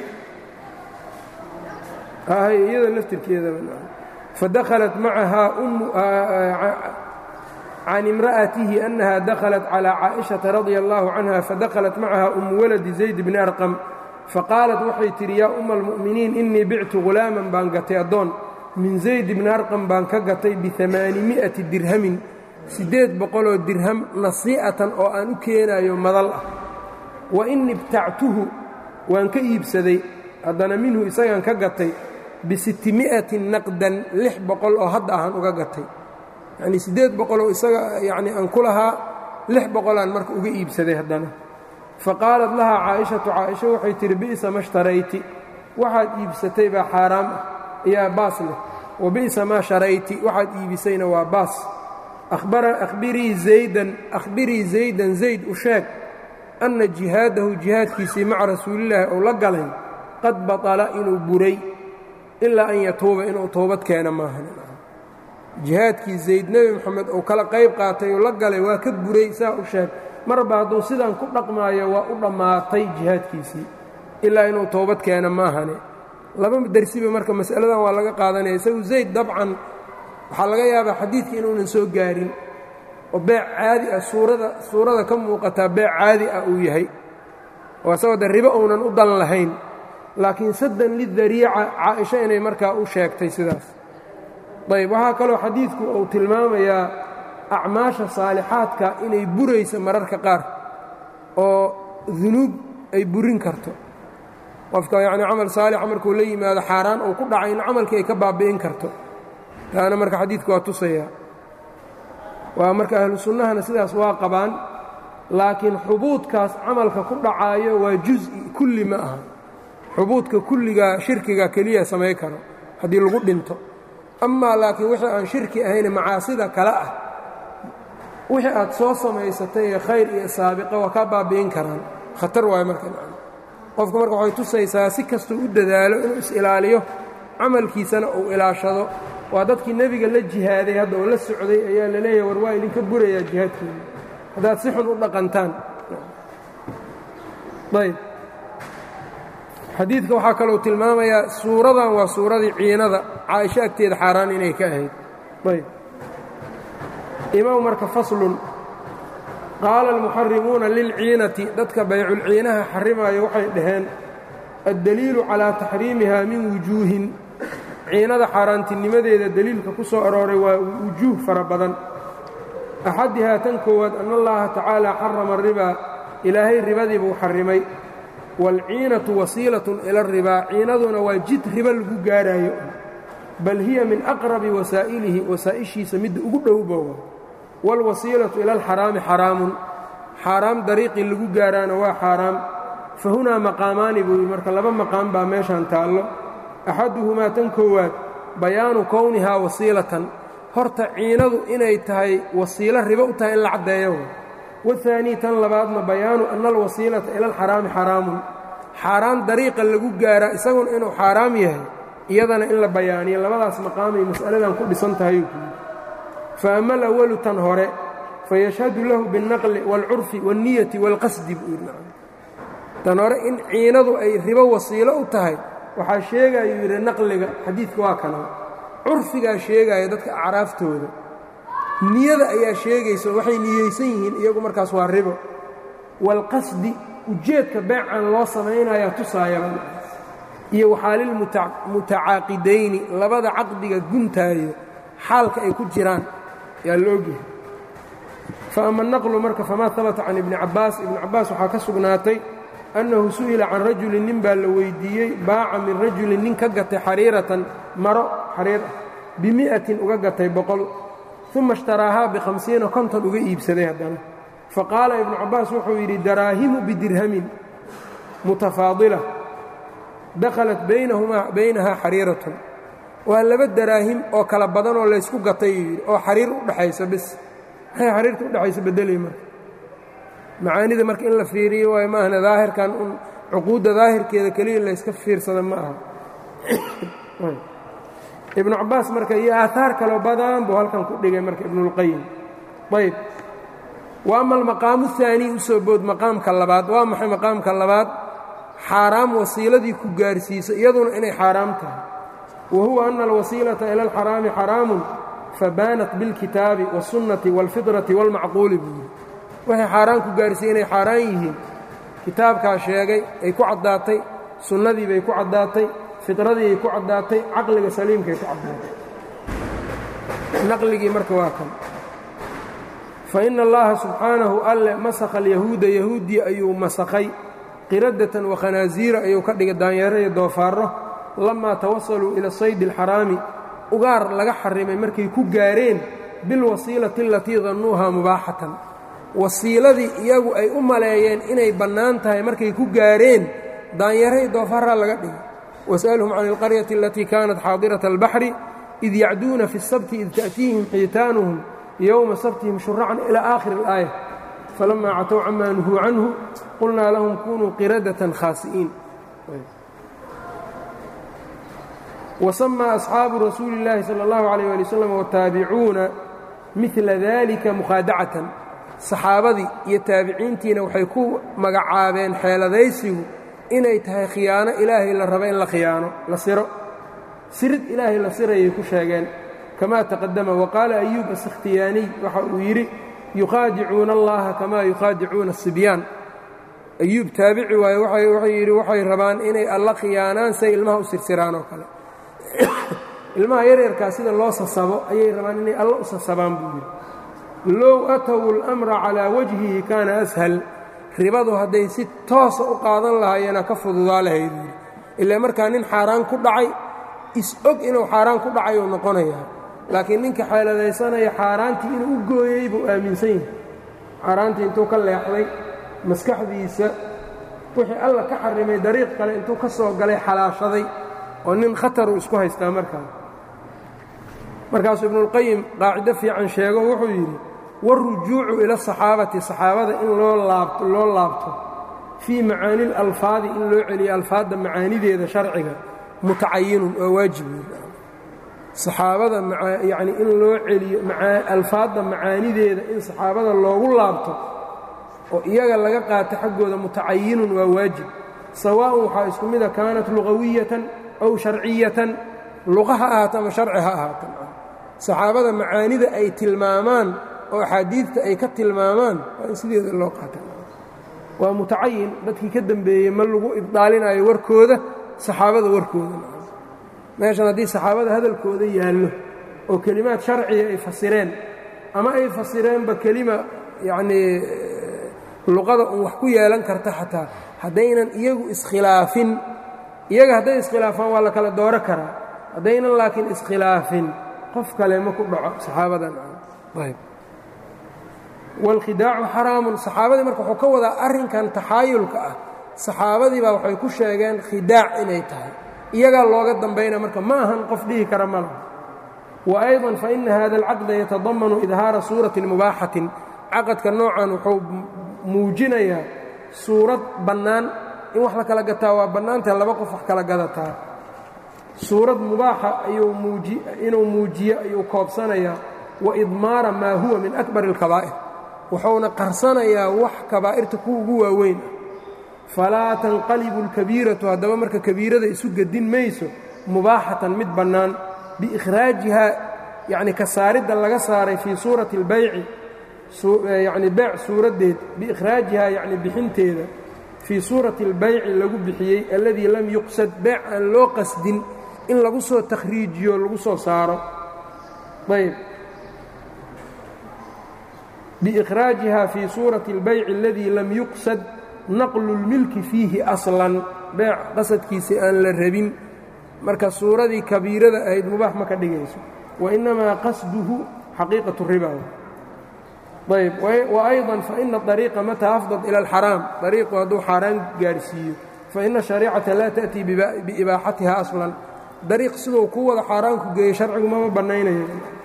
[SPEAKER 1] iyada laftirkeedaba fadakhalat macahaa can imra'atihi annaha dakhalat calىa caaئiشhaةa radia اllahu canha fadakhalat macaha umu waladi zayd bni arqam faqaalat waxay tidhi yaa uma almu'miniin inii bictu ghulaaman baan gatay addoon min zayd bni arqam baan ka gatay biamaanimi'ati dirhamin siddeed boqoloo dirham nasii'atan oo aan u keenayo madal ah wa in ibtactuhu waan ka iibsaday haddana minhu isagaan ka gatay bisitimi'atin naqdan lix boqol oo hadda ahaan uga gatay yacnii siddeed boqoloo isaga yacnii aan ku lahaa lix boqolaan marka uga iibsaday haddana fa qaalat lahaa caa'ishatu caaisha waxay tidhi bi'sa ma shhtarayti waxaad iibsatay baa xaaraam ah ayaa baas leh wa bi'sa maa sharayti waxaad iibisayna waa baas akhbirii zaydan akhbirii zaydan zayd u sheeg anna jihaadahu jihaadkiisii maca rasuulillaahi ou la galay qad batala inuu buray ilaa an yatuuba inuu toobad keena maahan jihaadkii zayd nebi moxamed uu kala qayb qaatay oo la galay waa ka buray saa u sheeg marba hadduu sidaan ku dhaqmaayo waa u dhammaatay jihaadkiisii ilaa inuu toobad keena maahane laba dersiba marka mas'aladan waa laga qaadanaya isagu zayd dabcan waxaa laga yaabaa xadiidka inuunan soo gaarin oo beec caadi ah suurada suurada ka muuqataa beec caadi ah uu yahay oo asagoo de ribo uunan u dan lahayn laakiin saddan lidariica caaisha inay markaa u sheegtay sidaas ayb waxaa kaloo xadiidku uu tilmaamayaa acmaasha saalixaadka inay burayso mararka qaar oo dunuub ay burin karto qofka yacni camal saalixa markuu la yimaado xaaraan uu ku dhacay in camalkii ay ka baabi'in karto taana marka xadiidku waa tusaya waa marka ahlu sunnahana sidaas waa qabaan laakiin xubuudkaas camalka ku dhacaayo waa juz-i kulli ma aha xubuudka kulligaa shirkiga keliya samay karo haddii lagu dhinto amaa laakiin wixii aan shirki ahayne macaasida kale ah wixii aad soo samaysatay ee khayr iyo saabiqa waa kaa baabi'in karaan khatar waayo marka qofka marka waxay tusaysaa si kastuu u dadaalo inuu is-ilaaliyo camalkiisana uu ilaashado waa dadkii nebiga la jihaaday hadda oo la socday ayaa la leeyahay war waa idinka burayaa jihaadkiina haddaad si xun u dhaqantaan ayb xadiidka waxaa kalou tilmaamayaa suuradan waa suuradii ciinada caaisho agteeda xaaraan inay ka ahayd ayb imaam marka faslun qaala almuxarimuuna lilciinati dadka bayculciinaha xarimaayo waxay dhaheen addaliilu calaa taxriimiha min wujuuhin ciinada xaaraantinimadeeda deliilka ku soo arooray waa wujuuh fara badan axadihaa tan koowaad ana allaha tacaala xarama aribaa ilaahay ribadii buu xarimay waalciinatu wasiilatun ila aribaa ciinaduna waa jid ribo lagu gaaraayo bal hiya min aqrabi wasaa'ilihi wasaa'ishiisa midda ugu dhowbowa wاlwasiilaةu ilى اlxaraami xaraamun xaaraam dariiqii lagu gaaraana waa xaaraam fahunaa maqaamaani buu yidhi marka laba maqaam baa meeshan taallo axaduhumaa tan koowaad bayaanu kownihaa wasiilatan horta ciinadu inay tahay wasiilo ribo u tahay in la caddeeyo wahaanii tan labaadna bayaanu ana alwasiilata ila alxaraami xaraamun xaaraan dariiqa lagu gaaraa isaguna inuu xaaraam yahay iyadana in la bayaaniyo labadaas maqaamay mas'aladan ku dhisan tahay faama alawalu tan hore fayashhadu lahu biاlnaqli wاlcurfi wاlniyati wاlqasdi buu yidhi tan hore in ciinadu ay ribo wasiilo u tahay waxaa sheegayuu yidhi naqliga xadiidka waa kana curfigaa sheegaya dadka acraaftooda niyada ayaa sheegaysa waxay niyeysan yihiin iyagu markaas waa ribo wاlqasdi ujeedka beecan loo samaynayaa tusaayaba iyo waxaalilmutacaaqidayni labada caqdiga guntaayo xaalka ay ku jiraan yaa la ogyahay fa ama naqlu marka famaa habata can ibni cabbaas ibni cabbaas waxaa ka sugnaatay annahu su'ila can rajulin nin baa la weyddiiyey baaca min rajulin nin ka gatay xariiratan maro xariir ah bimi'atin uga gatay boqol uma ishtaraahaa bikhamsiina konton uga iibsaday haddana faqaala ibnu cabbaas wuxuu yidhi daraahimu bidirhamin mutafaadila dakhalat baynahaa xariiratun waa laba daraahim oo kala badan oo laysku gatay yidhi oo xariir u dhaxayso bis maxay xariirta u dhaxayso bedelay marka macaanida marka in la fiiriyo waayo ma ahna daahirkan un cuquudda daahirkeeda keliya layska fiirsada ma aha ibnu cabbaas marka iyo aahaar kaloo badan buu halkan ku dhigay marka ibnulqayim ayb wa ama almaqaamu haanii u soo bood maqaamka labaad waa maxay maqaamka labaad xaaraam wasiiladii ku gaarsiisa iyaduna inay xaaraam tahay wahuwa ana alwasiilaةa ilى اlxaraami xaraamun fabaanat biاlkitaabi wالsunnati wاlfiطrati wاlmacquuli buu yidhi waxay xaaraan ku gaarsiiye inay xaaraan yihiin kitaabkaa sheegay ay ku caddaatay sunnadii bay ku caddaatay fitradii ay ku caddaatay caqliga saliimkaay ku caddaatay naqligii marka waa kan faina allaha subxaanahu alle masakha alyahuuda yahuuddii ayuu masakhay qiradatan wakhanaaziira ayuu ka dhigay daanyeero iyo doofaarro lamaa tawasaluu ila saydi alxaraami ugaar laga xarimay markay ku gaareen bilwasiilati alatii dannuuhaa mubaaxatan wasiiladii iyagu ay u maleeyeen inay bannaan tahay markay ku gaareen daanyaro iyo doofaarraa laga dhigay was'alhum can alqaryati alatii kaanat xaadirata albaxri id yacduuna fi الsabti id ta'tiihim xiitaanuhum yowma sabtihim shuracan ilaa aakhiri اlaaya falamaa catow camaa nuhuu canhu qulnaa lahum kunuu qiradatan khaasi'iin وسمى أصحاaب رasuuل اللahi صلى الله عليه لي وسلم والتaaبicuuna miثla ذلika مukhaadacatan صaxaabadii iyo taabiciintiina waxay ku magacaabeen xeeladaysigu inay tahay khiyaano ilaahay la raba in la khiyaano la siro sirid ilaahay la sirayay ku sheegeen كama تaqadama وqاala أyuب السkhtiyaaniي waxa uu yidhi يukhaadicuuna الlaha kama yukhaadicuuna الصibyaan أyuub taabici waaye wuxuu yidhi waxay rabaan inay alla khiyaanaan say ilmaha u sirsiraan oo kale ilmaha yaryarkaa sida loo sasabo ayay rabaan inay alla u sasabaan buu yidhi low atawu اlamra calىa wajhihi kaana ashal ribadu hadday si toosa u qaadan lahaayena ka fududaa lahayd buu yidhi ilaa markaa nin xaaraan ku dhacay is-og inuu xaaraan ku dhacay uu noqonayaa laakiin ninka xeeladaysanaya xaaraantii inuu u gooyey buu aaminsan yahay xaaraantii intuu ka leexday maskaxdiisa wixii alla ka xarimay dariiq kale intuu ka soo galay xalaashaday oo nin khataruu isku haystaa markaa markaasuu ibnuulqayim qaacido fiican sheego wuxuu yidhi warujuucu ila asaxaabati saxaabada in loo laabto loo laabto fii macaani اlalfaadi in loo celiyo alfaadda macaanideeda sharciga mutacayinun waa waajib saxaabada yacni in loo celiyo alfaadda macaanideeda in saxaabada loogu laabto oo iyaga laga qaato xaggooda mutacayinun waa waajib sawaa'un waxaa isku mida kaanat lugawiyatan aw sharciyatan luqa ha ahaato ama sharci ha ahaato saxaabada macaanida ay tilmaamaan oo axaadiidta ay ka tilmaamaan waa in sideeda loo qaata waa mutacayin dadkii ka dembeeyey ma lagu ibdaalinayo warkooda saxaabada warkooda meeshan haddii saxaabada hadalkooda yaallo oo kelimaad sharciya ay fasireen ama ay fasireenba kelima yacnii luqada un wax ku yeelan karta xataa haddaynan iyagu iskhilaafin iyaga hadday iskhilaafaan waa la kala dooro karaa haddaynan laakiin iskhilaafin qof kale ma ku dhaco saxaabadan ayb wاlkhidaacu xaraamun saxaabadii marka wuxuu ka wadaa arrinkan taxaayulka ah saxaabadii baa waxay ku sheegeen khidaac inay tahay iyagaa looga dambaynaya marka ma ahan qof dhihi kara ma laha wa ayضa faina hada اlcaqda yatadamanu idhaara suuraةi mubaaxatin caqadka noocan wuxuu muujinayaa suurad bannaan in wax la kala gataa waa bannaantaha laba qof wax kala gadataa suurad mubaaxa ayuu muuji inuu muujiyo ayuu koobsanayaa wa idmaara maa huwa min akbar اlkabaa'ir wuxuuna qarsanayaa wax kabaa'irta ku ugu waaweyn ah falaa tanqalibu اlkabiiratu haddaba marka kabiirada isu gedin mayso mubaaxatan mid bannaan biikhraajihaa yacni ka saaridda laga saaray fii suurati اlbayci yacni beec suuraddeed biikhraajihaa yacni bixinteeda fii suurati اlbayci lagu bixiyey alladii lam yuqsad beec aan loo qasdin in lagu soo takhriijiyo lagu soo saaro ayb biikhraajihaa fii suurati اlbayci aladii lam yuqsad naqlu اlmilki fiihi aslan beec qasadkiisa aan la rabin marka suuradii kabiirada ahayd mubaax ma ka dhigayso wainamaa qasduhu xaqiiqaة الriba ayb وأيضا faإna الطariiqa mataa afضad ilى الxaraam طariiqu hadduu xaaraan gaarhsiiyo faإna الشhaريcaةa laa تأtii biibaaxatiha aslan dariiq siduu ku wada xaaraanku geeyo sharcigu mama bannaynayo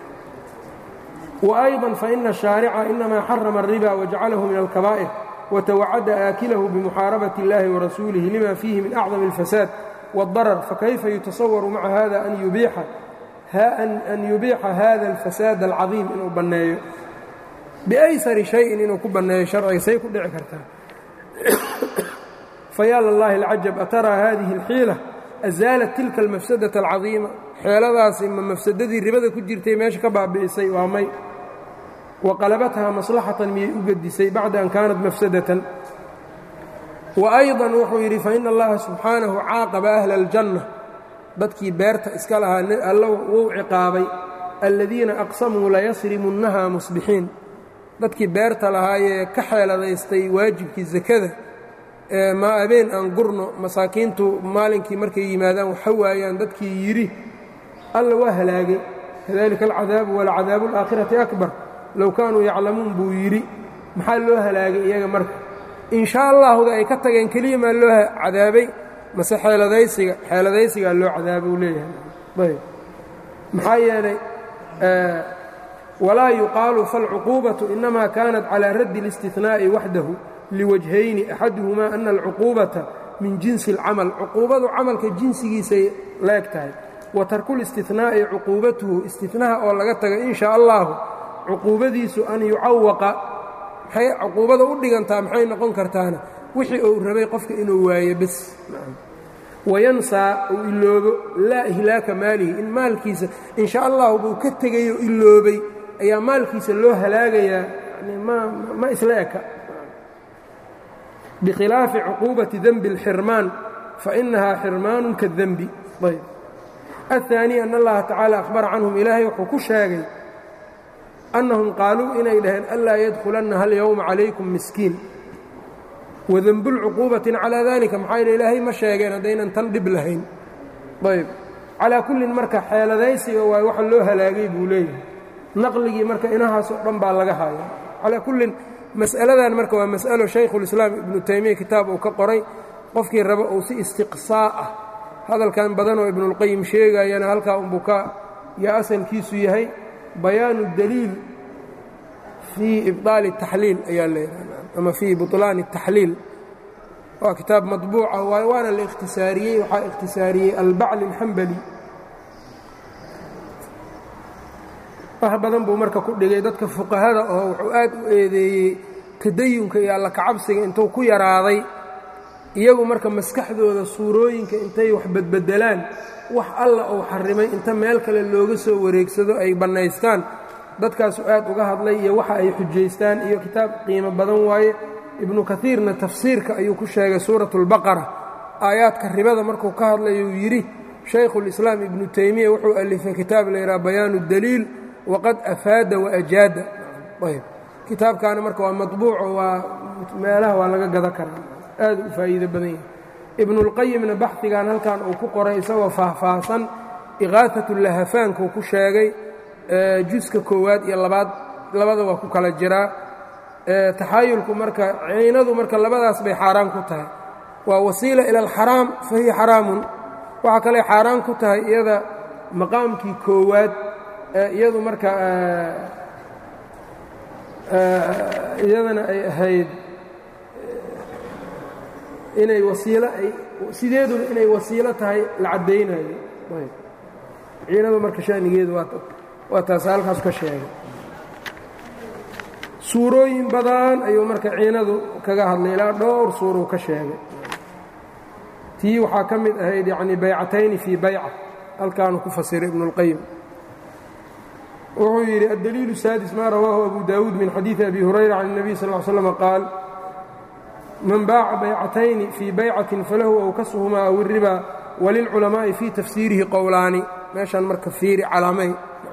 [SPEAKER 1] وأيضا faإna الشhaarica inamaa xarama الriba وaجcalahu min الكabائر وتwacada aakilahu بmuxaarabaة الlahi وarasuulihi lima fiihi min أcظم الفasاad والضرر fakayfa yutasawر maca hada an yubiixa hada الفasاad الcaظيim inuu banneeyo biaysari shayin inuu ku banneeyo sharciga say ku dhici kartaa fayaa lallaahi alcajab ataraa haadihi اlxiila azaalat tilka almafsadata alcadiima xeeladaasi ma mafsadadii ribada ku jirtay meesha ka baabi'isay waa may wa qalabathaa maslaxatan miyay u gedisay bacda an kaanat mafsadatan wa ayضan wuxuu yidhi faina allaha subxaanahu caaqaba ahla اljanna dadkii beerta iska lahaa alla wuu ciqaabay aladiina aqsamuu layasrimunnaha musbixiin dadkii beerta lahaayee ka xeeladaystay waajibkii sakada ee maa abeen aan gurno masaakiintu maalinkii markay yimaadaan waxa waayaan dadkii yidhi alla waa halaagay kadalika alcadaabu walcadaabu alaakhirati akbar low kaanuu yaclamuun buu yidhi maxaa loo halaagay iyaga marka in shaa allahuda ay ka tageen keliya maa loo cadaabay mase xeeladaysiga xeeladaysigaa loo cadaaba uu leeyahay ayb maxaa yeelay walaa yuqaalu falcuquubaةu inama kaanat calى raddi الاstinaaءi waxdahu liwajhayni axaduhumaa ana alcuquubata min jinsi اlcamal cuquubadu camalka jinsigiisay la-eg tahay wa tarku اlistinaa'i cuquubatuhu istinaha oo laga taga in shaa allahu cuquubadiisu an yucawaqa maxay cuquubada u dhigantaa maxay noqon kartaana wixii uu rabay qofka inuu waayo bes wayansaa uu iloobo laa ihlaaka maalihi in maalkiisa in shaa allahu buu ka tegayo iloobay ayaa maalkiisa loo halaagayaa yani ma ma isla eka bikhilaafi cuquubati denbi اlxirmaan fainahaa xirmaanu kadenbi ayb الثاني أن allaha tacaalى أخbara canهum ilaahay wuxuu ku sheegay أnahum qaaluu inay dhaheen anlaa yadkhulanna hal yowma calaykum miskiin wadenbu lcuquubati calىa dalika maxaa yidhi ilaahay ma sheegeen haddaynan tan dhib lahayn ayb calaa kullin marka xeeladaysiga waay waxa loo halaagay buu leeyahay naqligii marka inahaasoo dhan baa laga haya calaa kullin mas'aladan marka waa mas'alo shaykhulislaam ibnu taymiya kitaab uu ka qoray qofkii raba uu si istiqsaa ah hadalkan badanoo ibnuulqayim sheegayana halkaa unbuu ka yaa asalkiisu yahay bayaanu daliil fii ibطaali الtaxliil ayaa leeyahay ama fii buطlaani الtaxliil waa kitaab maطbuuca waana la ikhtisaariyey waxaa ikhtisaariyey albacli اlxambali wax badan buu marka ku dhigay dadka fuqahada oo wuxuu aad u eedeeyey tadayunka iyo alla kacabsiga intuu ku yaraaday iyagu marka maskaxdooda suurooyinka intay wax badbedelaan wax alla uu xarimay inta meel kale looga soo wareegsado ay bannaystaan dadkaasu aad uga hadlay iyo waxa ay xujaystaan iyo kitaab qiimo badan waaye ibnu kaiirna tafsiirka ayuu ku sheegay suuratu اlbaqara aayaadka ribada markuu ka hadlayuu yidhi shaykhulislaam ibnu taymiya wuxuu alifay kitaab la yidhaha bayaanu daliil waqad afaada waajaada ayb kitaabkaana marka waa maطbuuco waa meelaha waa laga gada karaa aad u faa'iido badan yahay ibnuulqayimna baxdigan halkan uu ku qoray isagoo faahfaahsan iqaahat lahafaanku ku sheegay juska koowaad iyo labaad labada waa ku kala jiraa taxaayulku marka ciinadu marka labadaas bay xaaraan ku tahay waa wasiila ila alxaraam fa hiya xaraamun waxaa kale xaaraan ku tahay iyada maqaamkii koowaad iyadu marka iyadana ay ahayd inay wasiilo ay sideeduna inay wasiilo tahay la caddaynayo ciinadu marka shanigeedu waa waa taas halkaas ka sheegay suurooyin badan ayuu marka ciinadu kaga hadlay ilaa dhowr suuruu ka sheegay tii waxaa ka mid ahayd yacni baycatayni fii bayca halkaanu ku fasiray ibnuulqayim wuxuu yidhi addaliilu saadis maa rawaahu abu daawuud min xadiidi abi hurayra can الnabiy sal ll ly slam qaal man baaca baycatayni fii baycatin falahu awkasuhumaa aw iribaa walilculamaa'i fii tafsiirihi qowlaani meeshaan marka fiiri calaamay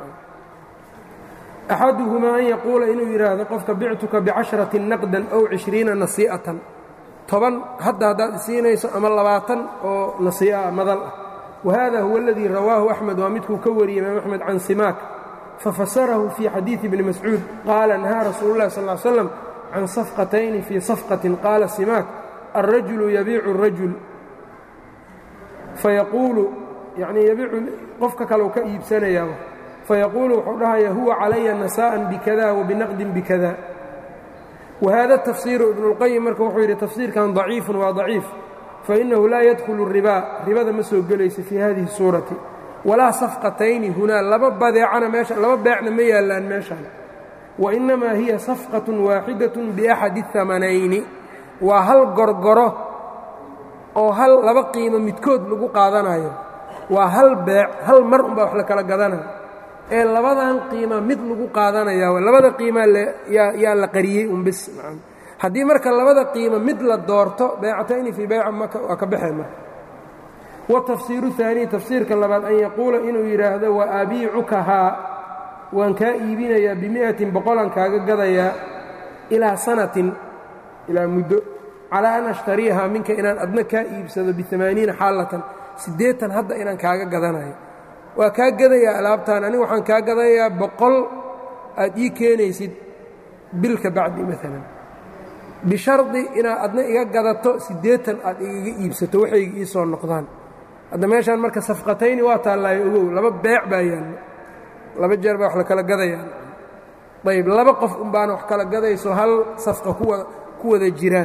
[SPEAKER 1] axaduhumaa an yaquula inuu yidhaahdo qofka bictuka bicasharatin naqdan ow cishriina nasii'atan toban hadda haddaad isiinayso ama labaatan oo nasii'a madal ah wahada huwa aladii rawaahu axmed waa midkuu ka wariyey imaam axmed can simaak fafasarahu fii xadiidi bni mascuud qaala nahaa rasuulu llahi sal ly slam can safqatayni fii safqatin qaala simaak alrajulu yabiicu الrajul fayaquulu yanii yabiicu qofka kale u ka iibsanayaa fayaquulu wuxuu dhahaya huwa calaya nasaa'an bikada wabinaqdin bikada wahada tafsiiru ibnuاlqayim marka wuxuu yidhi tafsiirkan daciifun waa daciif fainahu laa yadkhulu الribaa ribada ma soo gelaysa fii hadihi suurati walaa safqatayni hunaa laba badeecana meesha laba beecna ma yaallaan meeshaan wainamaa hiya safqatun waaxidatun biaxadi اhamanayni waa hal gorgoro oo hal laba qiimo midkood lagu qaadanayo waa hal beec hal mar unbaa wax la kala gadanayo ee labadan qiima mid lagu qaadanaya labada qiimaa yaa la qariyey un bis haddii marka labada qiimo mid la doorto baycatayni fii bayca waa ka baxee marka watafsiiru haaniy tafsiirka labaad an yaquula inuu yidhaahdo wa abiicukahaa waan kaa iibinayaa bimi'atin boqolan kaaga gadayaa ilaa sanatin ilaa muddo calaa an ashtariihaa minka inaan adna kaa iibsado biamaaniina xaalatan siddeetan hadda inaan kaaga gadanayo waa kaa gadayaa alaabtaan anigu waxaan kaa gadayaa boqol aad ii keenaysid bil ka bacdi maalan bishardi inaad adna iga gadato siddeetan aad igaga iibsato waxayga ii soo noqdaan hadda meeshaan marka safqatayni waa taallaayo ogow laba beec baa yaallo laba jeer baa wax la kala gadayaan ayb laba qof un baana wax kala gadayso hal safqa ku wada jiraan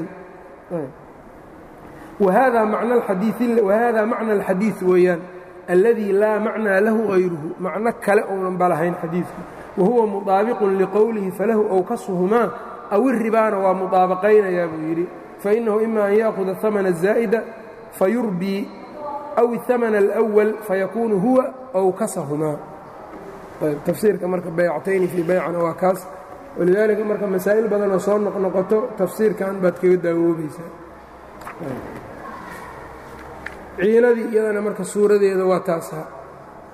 [SPEAKER 1] wahada macna alxadiid weeyaan alladii laa macnaa lahu hayruhu macno kale ounan balahayn xadiidku wahuwa mudaabiqun liqowlihi falahu awkasuhumaa aw iribaana waa mudaabaqaynayaa buu yidhi fainahu ima an ya'huda hamana الzaa'ida fayurbii aw اhamana اlأwal fayakuunu huwa awkasahumaa tafsiirka marka baycatayni fii baycana waa kaas walidaalika marka masaa'il badanoo soo noqnoqoto tafsiirkan baad kaga daawoobaysaa ciinadii iyadana marka suuradeeda waa taasa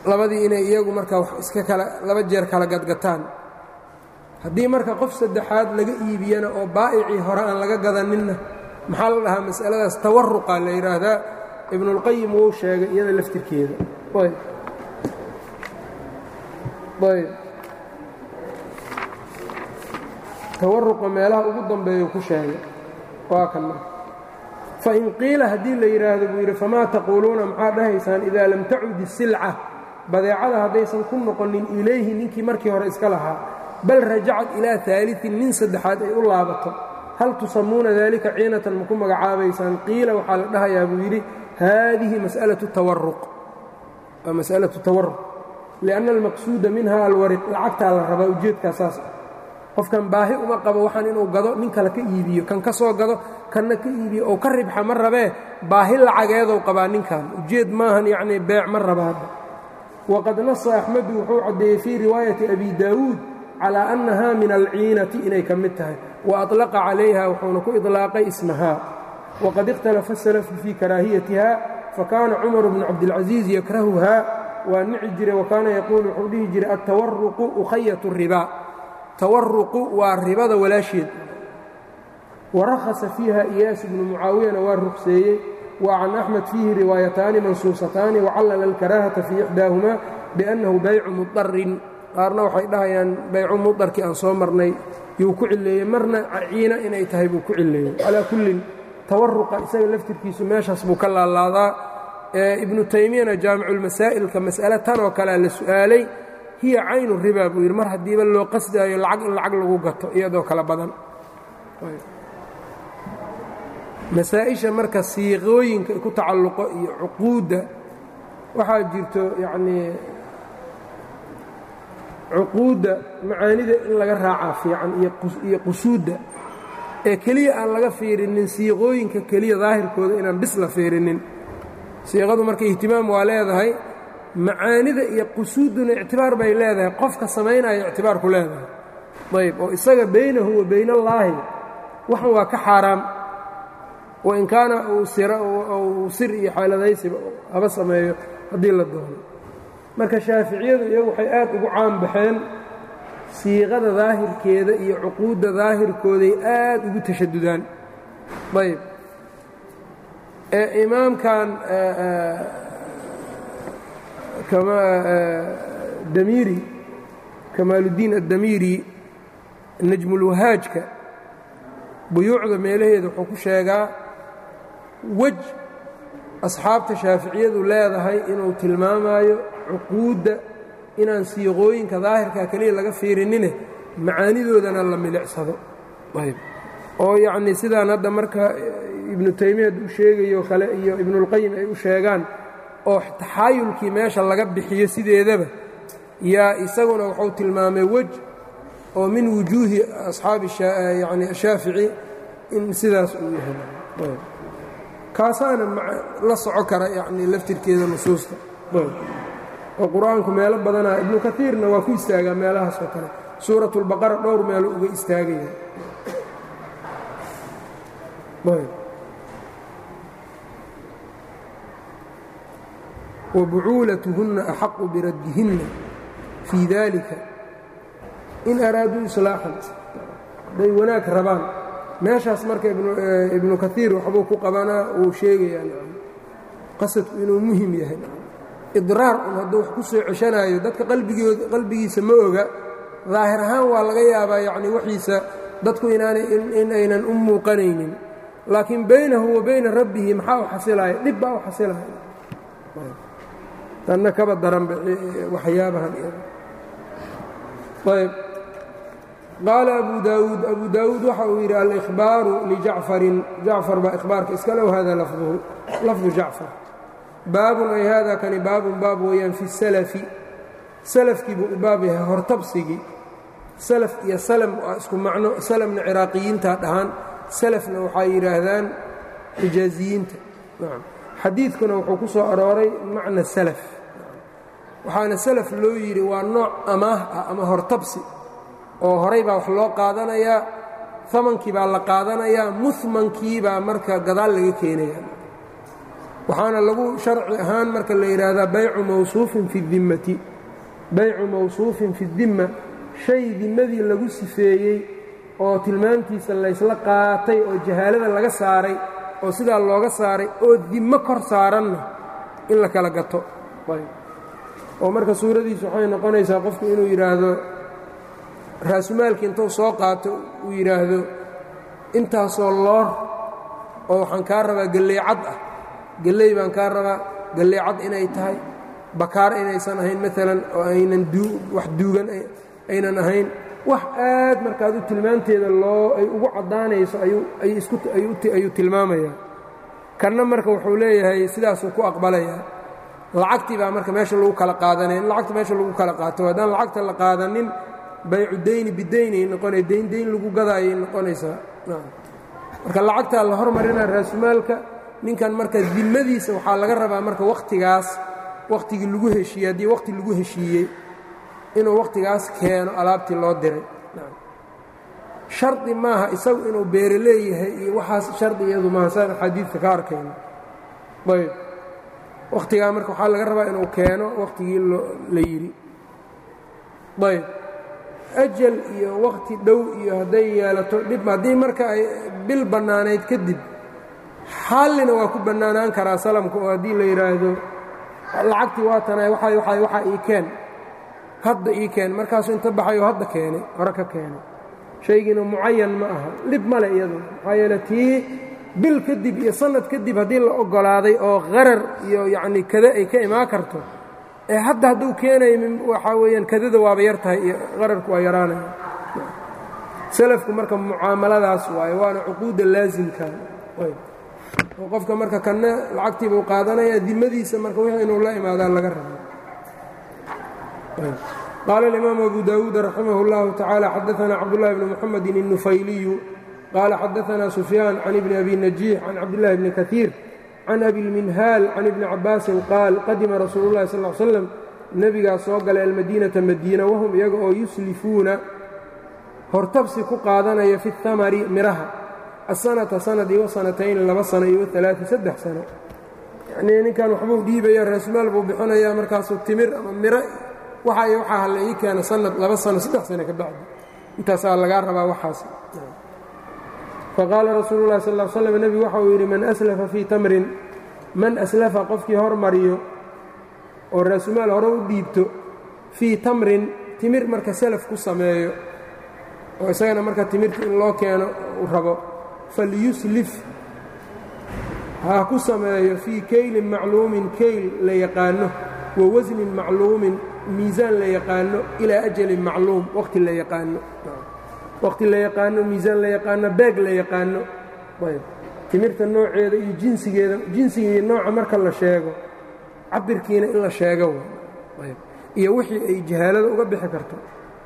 [SPEAKER 1] labadii inay iyagu marka wax iska kala laba jeer kala gadgataan. haddii marka qof saddexaad laga iibiyana oo baa'icii hore aan laga gadaninna maxaa la dhahaa mas'aladaas tawaruqa la yidhaahdaa. ibnulqayim wuu sheegay iyada laftirkeeda. ayb ayb tawaruqa meelaha ugu dambeeyu ku sheegay waa kan marka fain qiila haddii la yidhaahdo buu yidhi famaa taquuluuna maxaa dhahaysaan idaa lam tacud isilca badeecada haddaysan ku noqonin ilayhi ninkii markii hore iska lahaa bal rajacad ilaa aaliin nin saddexaad ay u laabato hal tusamuuna daalika ciinatan maku magacaabaysaan qiila waxaa la dhahayaa buu yidhi haadihi mas'alatu tawaruq waa mas'alatu tawaruq lianna almaqsuuda minha alwariq lacagtaa la rabaa ujeedkaa saas ah. qofkan baahi uma qabo waxaan inuu gado nin kale ka iibiyo kan ka soo gado kanna ka iibiyo ou ka ribxa ma rabee baahi lacageedou qabaa ninkan ujeed maahan yacnii beec ma rabaaba. waqad nasa axmedu wuxuu caddeeyey fii riwaayati abi daawuud calaa annahaa min alciinati inay ka mid tahay wa aطlaqa calayha wuxuuna ku iطlaaqay ismahaa. waqad ikhtalafa salafu fii karaahiyatiha fakaana cumaru bnu cabdilcaziiz yakrahuhaa waa nici jiray wakaana yaquulu wuxuu dhihi jiray altawaruqu ukhayatu ribaa tawaruqu waa ribada walaasheed. warakhasa fiiha iyaas ibnu mucaawiyana waa rugseeyey wa can axmed fiihi riwaayataani mansuusataani wacallala alkaraahata fii ixdaahumaa biannahu baycu mudarin. qaarna waxay dhahayaan baycu mudarkii aan soo marnay yuu ku cilleeyey marna ciina inay tahay buu ku cilleeyey. calaa kullin tawaruqa isaga laftirkiisu meeshaas buu ka laalaadaa. ibnu taymiyana jaamiculmasaa'ilka mas'ale tan oo kalea la su'aalay hiya caynu ribaa buu yidhi mar haddiiba loo qasdaayo lacag in lacag lagu gato iyadoo kala badan. masaa'isha marka siiqooyinka ku tacalluqo iyo cuquudda waxaa jirto yacnii cuquudda macaanida in laga raacaa fiican iyo qusuudda ee keliya aan laga fiirinin siiqooyinka keliya daahirkooda inaan bis la fiirinin. siiqadu marka ihtimaam waa leedahay macaanida iyo qusuuduna ictibaar bay leedahay qofka samaynaya ictibaar ku leedahay. ayb oo isaga baynahu wa bayn allaahi waxan waa ka xaaraam wain kaana uu sir iyo xaaladaysiba haba sameeyo haddii la doono. marka shaaficiyadu iyagu waxay aad ugu caan baxeen siiqada daahirkeeda iyo cuquudda daahirkooday aad ugu tashadudaan. ayb ee imaamkan damiiri kamaaluddiin addamiiri najmulwahaajka buyuucda meelaheeda wuxuu ku sheegaa wej asxaabta shaaficiyadu leedahay inuu tilmaamayo cuquudda inaan siiqooyinka daahirkaa keliya laga fiirinine macaanidoodana la milicsado. ayb oo yacnii sidaan hadda marka ibnu taymiya u sheegayo kale iyo ibnulqayim ay u sheegaan oo taxaayulkii meesha laga bixiyo sideedaba yaa isaguna wuxuu tilmaamay wej oo min wujuuhi asxaabi yani shaafici in sidaas uu yahay kaasaana la soco kara yani laftirkeeda nusuusta. oo qur-aanku meelo badanaa ibnu kaiirna waa ku istaagaa meelahaas oo kale suurat اlbaqara dhowr meelo uga istaagaya. وبucuulatuhunna أxaqu biraddihinna fii dalika in araaduu islaaxan hadday wanaag rabaan. meeshaas marka ibnu kaiir waxbuu ku qabanaa uu sheegayaa qasadku inuu muhim yahay. idraar un hadduu wax ku soo ceshanaayo dadka qalbigiisa ma oga daahir ahaan waa laga yaabaa yacni waxiisa dadku in aynan u muuqanaynin laakiin baynahu wa bayna rabbihi maxaa u xasilaya dhib baa u xasilaya. tanna kaba daranba waxyaabahan. ayb qaala abu daawuud abu daawuud waxa uu yidhi alإkhbaaru lijacfarin jacfar baa ikhbaarka iska low hada lafdu jacfar baabun ay hada kani baabun baab weeyaan fi salafi salafkii buu u baab yahay hortabsigii. salaf iyo salam waa isku macno. salamna ciraaqiyiintaa dhahaan salafna waxay yidhaahdaan xijaaziyiinta. xadiidkuna wuxuu ku soo arooray macna salaf waxaana salaf loo yidhi waa nooc amaah ah ama hortabsi oo horay baa wax loo qaadanayaa amankii baa la qaadanayaa muhmankii baa marka gadaal laga keenaya waxaana lagu sharci ahaan marka la yidhaahdaa baycu mawsuufin fi dimmati baycu mawsuufin fi dimma shay dimmadii lagu sifeeyey oo tilmaamtiisa laysla qaatay oo jahaalada laga saaray oo sidaa looga saaray oo dimmo kor saaranna in la kala gato oo marka suuradiisu waxay noqonaysaa qofku inuu yidhaahdo raasumaalki intuu soo qaato uu yidhaahdo intaasoo loor oo waxaan kaa rabaa gelley cad ah gelley baan kaa rabaa gelley cad inay tahay bakaar inaysan ahayn maalan oo aynan wax duugan aynan ahayn wax aad markaad u tilmaanteeda loo ay ugu caddaanayso ayuu tilmaamayaa kanna marka wuxuu leeyahay sidaasuu ku aqbalayaa lacagtii baa marka meesha lagu kala qaadanaya in lacagta meesha lagu kala qaato haddaan lacagta la qaadanin baycu dayni bidaynay noqonay dayn dayn lagu gadaayay noqonaysaa marka lacagtaa la hormarinaa raasumaalka ninkan marka dimmadiisa waxaa laga rabaa marka wakhtigaas wakhtigii lagu heshiiyey haddii wakhti lagu heshiiyey inuu wakhtigaas keeno alaabtii loo diray shardi maaha isagu inuu beere leeyahay iyo waxaas shardi iyadu maaha saan xadiidka ka arkayno ayb wakhtigaa marka waxaa laga rabaa inuu keeno wakhtigii la yidhi ayb ajal iyo wakhti dhow iyo hadday yeelato dhib haddii marka ay bil bannaanayd kadib xallina waa ku bannaanaan karaa salamka oo haddii la yidhaahdo lacagtii waa tanay waay waay waxaa ii keen hadda ii keen markaasuu inta baxayoo hadda keenay hore ka keenay shaygiina mucayan ma aha dhib male iyadu maxaa yeele tii bil kadib iyo sannad kadib haddii la oggolaaday oo qarar iyo yacnii kada ay ka imaan karto ee hadda hadduu keenayo waxaa weeyaan kadada waaba yar tahay iyo qararku waa yaraanaya salafku marka mucaamaladaas waaye waana cuquudda laasimka oo qofka marka kanna lacagtii buu qaadanaya dimadiisa marka wixii inuu la imaadaan laga rabo qaala alimaamu abu daawuud raximah اllahu tacaala xadaثana cabdullahi bni muxamedin الnufayliyu qaala xadaثana sufyaan can ibni abi najiix can cabdillahi bni kaiir can abi اlminhaal can ibni cabaasin qaal qadima rasuulu اllahi sal ly slam nebigaa soo galay almadiinata madiina wahum iyaga oo yuslifuuna hortabsi ku qaadanaya fi اhamari miraha asanata sanad iyo sanatayn laba sano iyo alaai saddex sano yanii ninkan waxbuu dhiibaya raasmaal buu bixinayaa markaasuu timir ama miro waxa iyo waxaa halla ii keena sanad laba sano saddex sano ka bacdi intaasaa lagaa rabaa waxaas faqaala rasuulu llahi sal l slam nebigu waxa uu yidhi man aslafa fii tamrin man aslafa qofkii hormariyo oo raasumaal hore u dhiibto fii tamrin timir marka salaf ku sameeyo oo isagana marka timirta in loo keeno uu rabo falyuslif ha ku sameeyo fii kaylin macluumin kayl la yaqaano wa wasnin macluumin miisaan la yaqaano ilaa ajalin macluum waqti la yaqaano waqti la yaqaano miisaan la yaqaano beeg la yaqaano ayb timirta nooceeda iyo jinsigeeda jinsigii nooca marka la sheego cabirkiina in la sheego ayb iyo wixii ay jahaalada uga bixi karto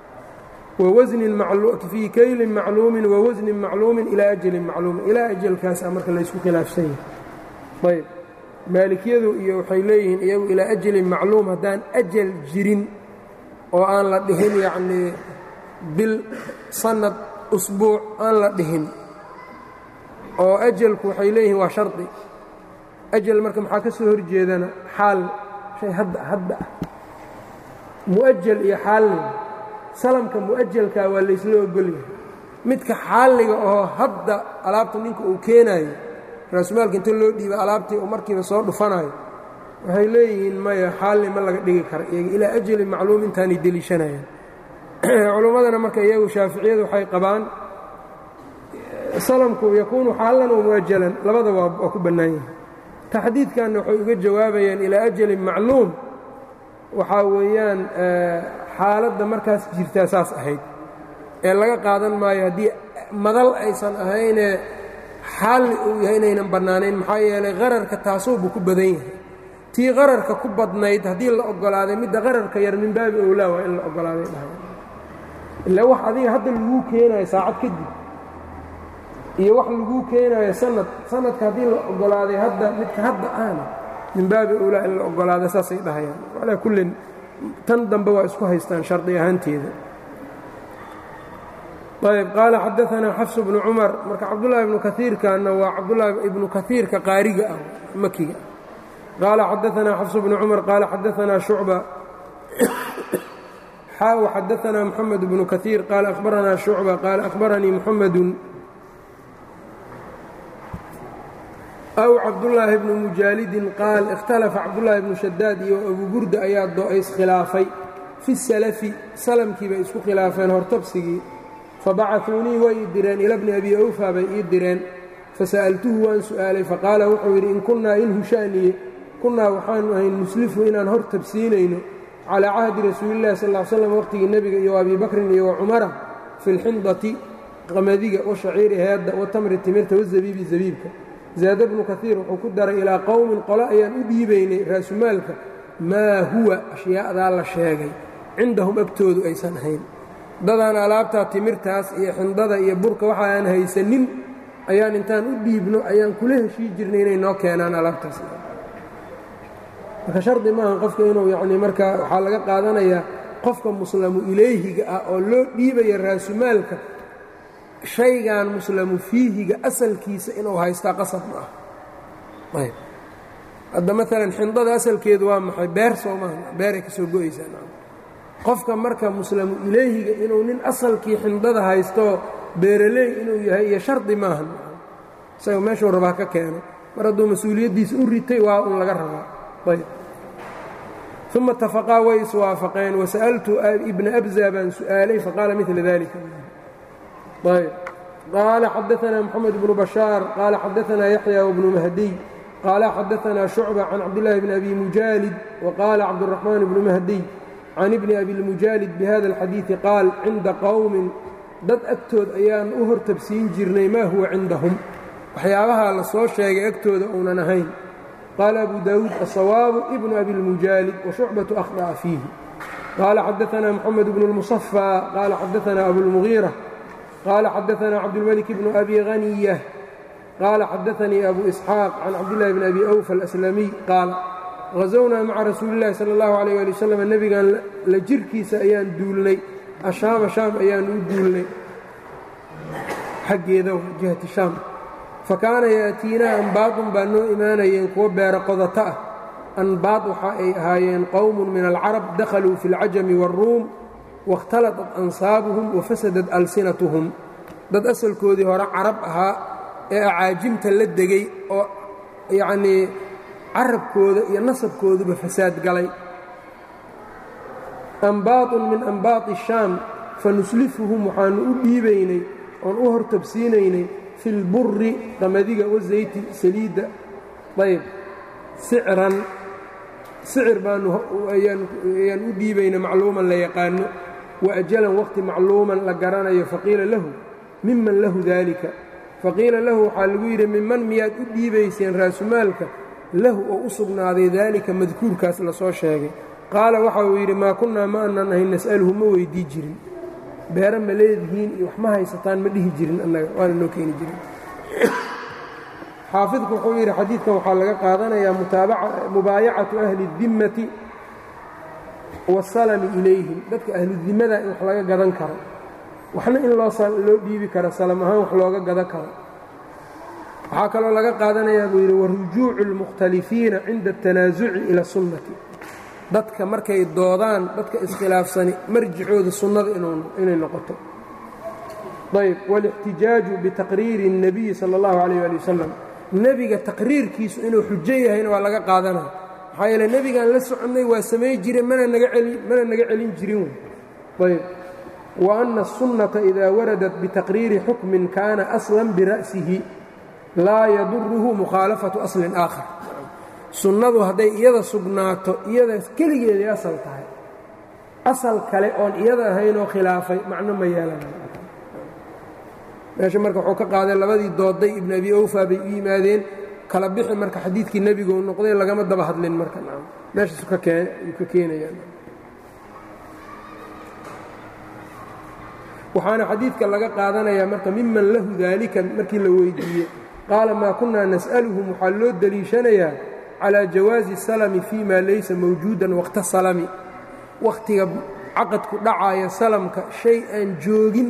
[SPEAKER 1] fii kaylin macluumin wawasnin macluumin ilaa ajalin macluumin ilaa ajalkaasa marka laysku khilaafsan yahay ayb maalikiyadu iyo waxay leeyihiin iyagu ilaa ajalin macluum haddaan ajal jirin oo aan la dhihin yacnii bil sanad usbuuc aan la dhihin oo ajalku waxay leeyihiin waa shardi ajal marka maxaa ka soo horjeedana xaal shay hadda hadda ah mu'ajal iyo xaalli salamka mu'ajalkaa waa laysla ogolyahay midka xaalliga oo hadda alaabta ninka uu keenaayo raasumaalka inta loo dhiiba alaabtii uu markiiba soo dhufanayo waxay leeyihiin maya xaalli ma laga dhigi kara iyaga ilaa ajalin macluum intaanay deliishanayaan culummadana marka iyagu shaaficiyadu waxay qabaan salamku yakuunu xaallan wa mu'ajalan labada waa ku bannaan yahay taxdiidkanna waxay uga jawaabayaan ilaa ajalin macluum waxaa weeyaan xaaladda markaas jirtaa saas ahayd ee laga qaadan maayo haddii madal aysan ahaynee xaalli uu yahay inaynan bannaanayn maxaa yeelay qararka taasuubu ku badan yahay tii qararka ku badnayd haddii la oggolaaday midda qararka yar min baabi owlaa waa in la oggolaaday dhahay ilaa wax adiga hadda laguu keenayo saacad kadib iyo wax laguu keenayo sanad sanadka haddii la oggolaaday hadda midka hadda ahna min baabi owlaa in la oggolaada saasay dhahayaan calaa kullin tan dambe waa isku haystaan shardi ahaanteeda ayb qaala xadaanaa xafs bnu cumar marka cabdullaahi ibnu kaiirkanna waa cabdullaahi ibnu kaiirka qaariga ah makiga qaala xadaanaa xafs bnu cumar qaala xadaanaa shucba xaa xadaanaa moxamed bnu kaiir qaala ahbaranaa shucba qaala ahbaranii muxamedun aw cabdullaahi bnu mujaalidin qaal ikhtalafa cabdullaahi bnu shadaad iyo abu burda ayaa iskhilaafay fi salafi salamkii bay isku khilaafeen hortabsigii fabacaثuunii way ii direen ila bni abi awfa bay ii direen fasa'altuhu waan su'aalay faqaala wuxuu yidhi in kunnaa in hushaaniye kunnaa waxaanu ahayn nuslifu inaan hor tabsiinayno calaa cahdi rasuulillahi sal ll slam waqhtigii nebiga iyo abi bakrin iyo wa cumara fi lxindati qamadiga washaciiri heedda watamri timirta wazabiibi zabiibka zaada bnu kaiir wuxuu ku daray ilaa qowmin qole ayaan u dhiibaynay raasumaalka maa huwa ashyaadaa la sheegay cindahum agtoodu aysan ahayn dadaan alaabtaa timirtaas iyo xindada iyo burka waxa aan haysanin ayaan intaan u dhiibno ayaan kula heshii jirnay inay noo keenaan alaabtaas marka shardi maaha qofka inuu yacnii marka waxaa laga qaadanayaa qofka muslamu ilayhiga ah oo loo dhiibaya raasumaalka shaygan muslamu fiihiga asalkiisa inuu haystaa qasab ma ah ayb hadda maalan xindada asalkeedu waa maxay beer soo maaha beeray ka soo go-aysaa qofka marka muslamu ilayhiga inuu nin asalkii xindada haystoo beeraley inuu yahay iyo shardi maaha isaga meeshuu rabaa ka keeno mar hadduu mas-uuliyaddiisa u ritay waa un laga rabaa ayb uma itafaqaa way iswaafaqeen wasa'altu ibna abza baan su'aalay faqaala midla dalika ayb qaala xadaanaa moxamed bnu bashaar qaala xadaanaa yaxya wbnu mahdiy qaala xadaanaa shucba can cabdillaahi bni abi mujaalid waqaala cabduraxmaan bnu mahdiy can ibni abilmujaalid bihada alxadiidi qaal cinda qowmin dad agtood ayaan u hortabsiin jirnay maa huwa cindahum waxyaabaha la soo sheegay agtooda uunan ahayn qaala abu daawuud asawaabu ibnu abilmujaalid washucbatu akhطa'a fiihi qaala xadaanaa moxamed bnu lmusafaa qaala xadaanaa abulmugiira qaala xadaanaa cabdulmelik bnu abi haniyah qaala xadaanii abu isxaaq can cabdillahi bni abi awfa alaslamiy qaala hazownaa maca rasuuli llahi sala allahu alayh ali wasalam nebigan la jirkiisa ayaan duulnay ashaama shaam ayaan u duulnay xaggeeda jihati shaam fa kaana yaatiinaa anbaadun baa noo imaanayeen kuwo beero qodata ah anbaad waxa ay ahaayeen qowmun min alcarab dakhaluu fi اlcajami wاlruum wاkhtalaطat ansaabuhum wafasadat alsinatuhum dad asalkoodii hore carab ahaa ee acaajimta la degay oo yacnii carabkooda iyo nasabkooduba fasaad galay anbaadun min anbaadi shaam fanuslifuhum waxaanu u dhiibaynay oon u hortabsiinaynay fi lburi qamadiga wazayti saliidda ayb sicran sicir baanu ayaan u dhiibayna macluuman la yaqaano wa ajalan waqti macluuman la garanayo faqiila lahu miman lahu daalika faqiila lahu waxaa lagu yidhi miman miyaad u dhiibayseen raasumaalka lahu oo u sugnaaday daalika madkuurkaas la soo sheegay qaala waxa uu yidhi maa kunnaa ma aanan ahayn nas'aluhu ma weydii jirin beera ma leedihiin iyo wax ma haysataan ma dhihi jirin annaga waana noo keeni jirin xaafidku wuxuu yidhi xadiidkan waxaa laga qaadanayaa mubaayacatu ahli اdimmati wasalami ilayhim dadka ahludimmada in wax laga gadan karo waxna in loo dhiibi karo salam ahaan wax looga gadan karo waxaa kaloo laga qaadanayaa buu yidhi warujuucu اlmukhtalifiina cinda الtanaasuci ila sunnati dadka markay doodaan dadka iskhilaafsani marjicooda sunnada inay noqoto ayb wاlاxtijaaju bitaqriiri الnabiyi salى اllahu عalيyه ali wasalam nebiga taqriirkiisu inuu xujo yahayna waa laga qaadanaya maxaa yeele nebigaan la soconnay waa samay jireen mana naga celin jirin ayb wa ana الsunnata ida waradat bitaqriiri xukmin kana aslan bira'sihi laa yaduruhu mukhaalafatu aslin aakhar sunnadu hadday iyada sugnaato iyadaas keligeeday asal tahay asal kale oon iyada ahaynoo khilaafay macno ma yeelanayo meesha marka wuxuu ka qaaday labadii doodday ibn abi awfa bay u yimaadeen kala bixi marka xadiidkii nebigu u noqday lagama daba hadlin marka meeshaasu ka keenayaan waxaana xadiidka laga qaadanayaa marka miman lahu daalika markii la weydiiyey qaala maa kunaa nas'aluhum waxaa loo deliishanayaa calى jawaazi salami fii ma laysa mawjuudan waqta salami wakhtiga caqadku dhacaaya salamka shay aan joogin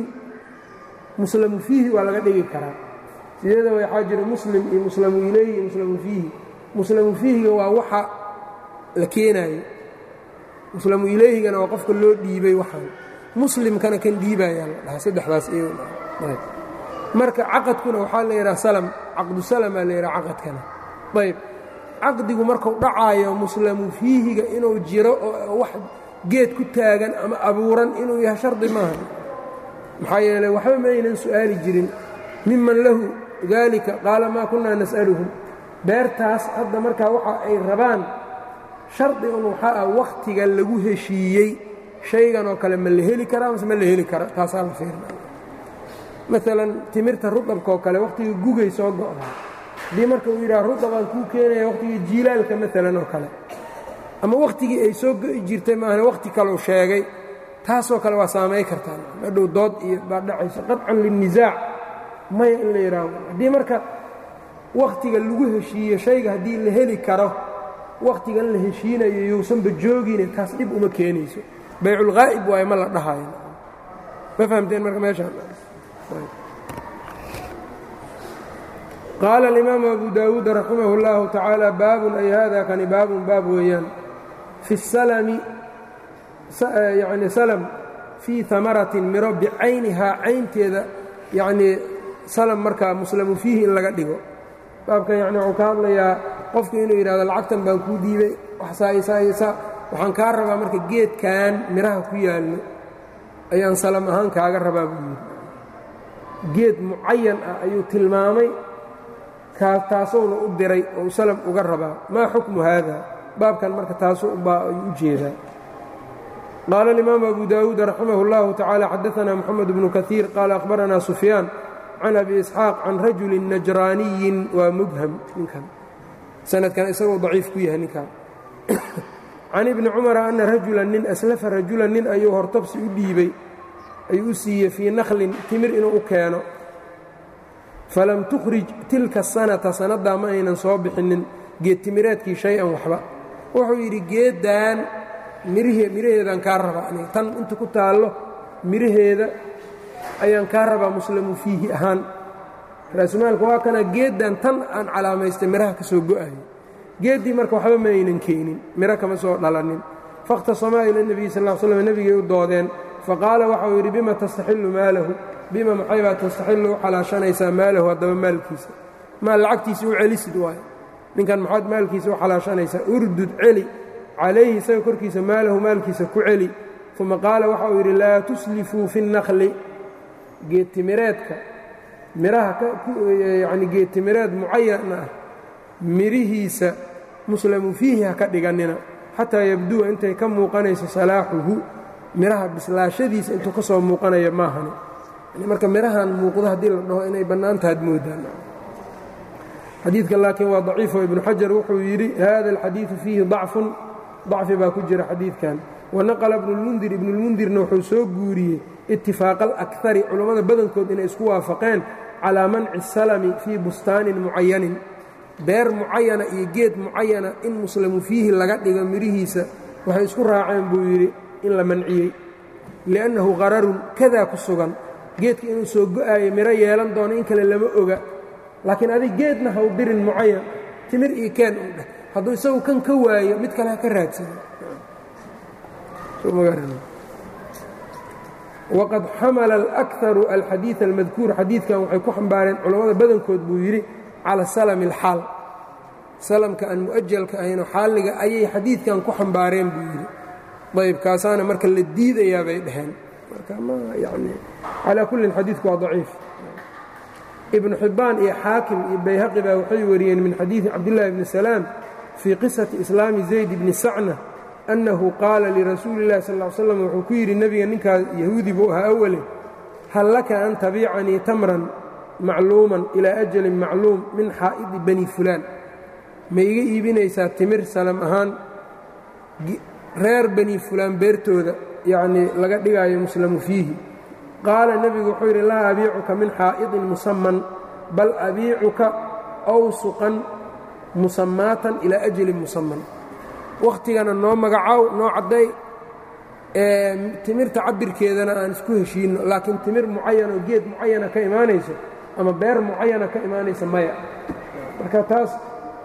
[SPEAKER 1] muslamu fiihi waa laga dhigi karaa sideeda waxaa jira muslim iyo muslamu ilayhi iyo muslamu fiihi muslamu fiihiga waa waxa la keenaayo, muslamu ilayhigana waa qofka loo dhiibay waxaan, muslimkana kan dhiibayaa la dhahaa saddexdaas marka caqadkuna waxaa la yidhaha salam, caqdu salamaa la yidhaha caqadkana. ayb caqdigu markuu dhacaayo muslamu fiihiga inuu jiro oo wax geed ku taagan ama abuuran inuu yahay shardi maaha, maxaa yeeley waxba ma aynan su'aali jirin miman lahu daalika qaala maa kunnaa nas'aluhum. beertaas hadda markaa waxa ay rabaan shardi un waxaa ah wakhtiga lagu heshiiyey shaygan oo kale ma la heli karaa mase ma la heli kara, taasaa la fiirnaa. maalan timirta rudabka oo kale wakhtiga gugay soo go'daa, haddii marka uu yidhaha rudabaan kuu keenaya wakhtigii jiilaalka maalan oo kale, ama wakhtigii ay soo go'i jirtay maahane wakhti kaleu sheegay, taasoo kale waa saamay kartaa, madhow dood iyo baa dhacayso qadcan linisaac maya in la yidhaaho. haddii marka wakhtiga lagu heshiiyo shayga haddii la heli karo wakhtigan la heshiinayo yousanba joogine taas dhib uma keenayso, bayculghaa'ib waayo ma la dhahayo. ma fahamteen marka meeshaan. qaala alimaamu abu daawuud raximah اllahu tacaala baabun ay hada kani baabun baab weeyaan fi salami yani salam fii amaratin miro bicaynihaa caynteeda yanii salam markaa muslamu fiihi in laga dhigo. baabkan yani wuxuu ka hadlayaa qofku inuu yidhahdo lacagtan baan kuu dhiibay waxsaaysaaysa waxaan kaa rabaa marka geedkan miraha ku yaallo ayaan salam ahaan kaaga rabaa buu yidhi. geed mucayan ah ayuu tilmaamay taasowna u diray oo salam uga rabaa. maa xukmu haada baabkan marka taasu baa ayuu u jeedaa. qaala alimaamu abu daawuud raximah اllahu tacaala xadaanaa moxamed bnu kaiir qaala akhbaranaa sufyaan can abi isxaaq can rajulin najraaniyin waa mubham ninkan sanadkan isagoo daciif ku yahay ninkan can ibni cumara ana rajulan nin aslafa rajulan nin ayuu hortabsi u dhiibay ayuu u siiyey fii nakhlin timir inuu u keeno falam tukhrij tilka sanata sanaddaa ma aynan soo bixinin geed timireedkii shay-an waxba. wuxuu yidhi geeddaan mirhe miraheedaan kaa rabaa aniga tan inta ku taallo miraheeda ayaan kaa rabaa muslamu fiihi ahaan. raasumaalka waa kana geeddan tan aan calaamaystay miraha ka soo go'ayo. geeddii marka waxba ma aynan keenin, miro kama soo dhalanin. fakhtasamaa ila nebiyi sal l slam nebigay u doodeen faqaala waxau yidhi bima tastaxillu maalahu bima maxay baa tastaxillu u xalaashanaysaa maalahu haddaba maalkiisa maal lacagtiisa u celisid waayo ninkan maxaad maalkiisa u xalaashanaysaa urdud celi calayhi isaga korkiisa maalahu maalkiisa ku celi. uma qaala waxa uu yidhi laa tuslifuu fi اnnakli geedtimireedka miraha yani geedtimireed mucayan ah mirihiisa muslamu fiihi ha ka dhigannina xataa yabduwa intay ka muuqanayso salaaxuhu miraha bislaashadiisa intuu ka soo muuqanaya maahani. marka mirahan muuqdo haddii la dhaho inay bannaantaad moodaan. xadiidka laakiin waa daciifo ibnu xajar wuxuu yidhi hada alxadiidu fiihi dacfun dacfi baa ku jira xadiidkan. wanaqala ibnulmundir ibnulmundirna wuxuu soo guuriyey itifaaqa alakari culammada badankood inay isku waafaqeen calaa manci salami fii bustaanin mucayanin beer mucayana iyo geed mucayana in muslamu fiihi laga dhigo mirihiisa waxay isku raaceen buu yidhi in la manciyey liannahu qararun kadaa ku sugan geedka inuu soo go'aayo miro yeelan doono in kale lama oga. laakiin adig geedna haw dirin mucayan timir iyo keen uu dheh hadduu isagu kan ka waayo mid kale ha ka raadsano. waqad xamala alakaru alxadiid almadkuur xadiidkan waxay ku xambaareen culammada badankood buu yidhi cala salami alxaal salamka aan mu'ajalka ahaynoo xaaliga ayay xadiidkan ku xambaareen buu yidhi. ayb kaasaana marka la diidayaa bay dhaheen marka ma yani calaa kullin xadiidku waa daciif. ibnu xibbaan iyo xaakim iyo bayhaqi baa waxay wariyeen min xadiidi cabdillaahi bni salaam fii qisati islaami zayd bni sacna annahu qaala lirasuuli اllahi sal ll ly slam wuxuu ku yidhi nebiga ninkaas yahuudi buu ahaa awale hal laka an tabiicanii tamran macluuman ilaa ajalin macluum min xaa'idi bani fulaan ma iga iibinaysaa timir salam ahaan reer bani fulaan beertooda yacnii laga dhigaayo muslamu fiihi. qaala nebigu wuxuu yidhi laa abiicuka min xaa'idin musaman bal abiicuka awsuqan musamaatan ilaa ajalin musaman. wakhtigana noo magacow noo cadday timirta cabirkeedana aan isku heshiinno laakiin timir mucayanoo geed mucayana ka imaanayso ama beer mucayana ka imaanaysa maya. marka taas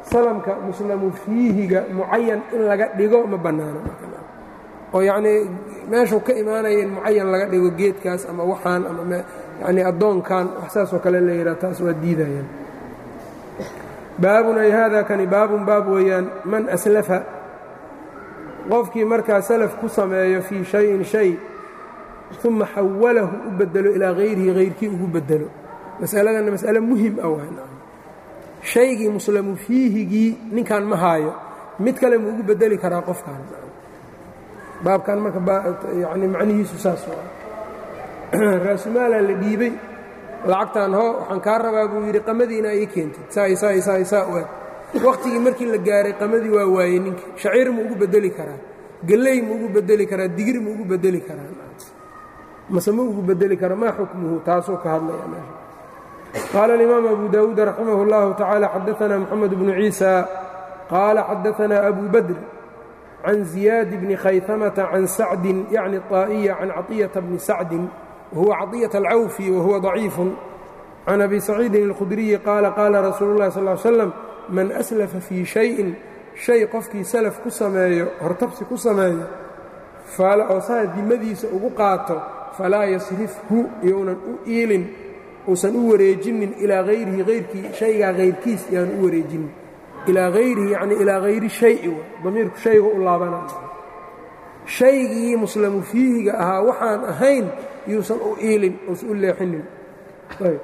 [SPEAKER 1] salamka muslamu fiihiga mucayan in laga dhigo ma bannaano oo yacnii meeshuu ka imaanaya in mucayan laga dhigo geedkaas ama waxaan ama yacnii addoonkan wax saasoo kale la yidhaha taas waa diidayaan baabun ay haadaa kani baabun baab weeyaan man aslafa qofkii markaa salaf ku sameeyo fii shayin shay uma xawalahu u bedelo ilaa hayrihi hayrkii ugu bedelo masaladanna mas'ale muhim ah waa shaygii muslamu fiihigii ninkan ma haayo mid kale mu ugu bedeli karaa qofkan baabkan marka yani macnihiisu saas waa raasumaalaa la dhiibay lacagtaan hoo waxaan kaa rabaa buu yidhi qamadiina ii keentid saa saa saa saa waad wakhtigii markii la gaaray qamadii waa waayey ninka shaciir mu ugu bedeli karaa galley mu ugu bedeli karaa digir mu ugu bedeli karaa mase ma ugu bedeli kara maa xukmuhu taasuu ka hadlaya meesha qaala alimaamu abu daawuud raximah اllahu tacaala xadaanaa moxamed bnu ciisa qaala xadaanaa abu badr can ziyaad bni khaytamata can sacdin yacni طaa'iya can caطiyata bni sacdin wahuwa caطiyaة alcawfi wahuwa ضaciifu can abi saciidin اlkhudriyi qaala qaala rasuulu اllahi sal ly slam man aslafa fii shayin shay qofkii salaf ku sameeyo hortabsi ku sameeyo oo saa dimadiisa ugu qaato falaa yasrifhu iyounan u iilin uusan u wareejinin ilaa hayrihi hayrkii shaygaa hayrkiis yaan u wareejinin ilaa hayrihi yacni ilaa hayri shayi wa damiirku shayga u laabanaya shaygii muslamu fiihiga ahaa waxaan ahayn yuusan u iilin uusan u leexinin ayb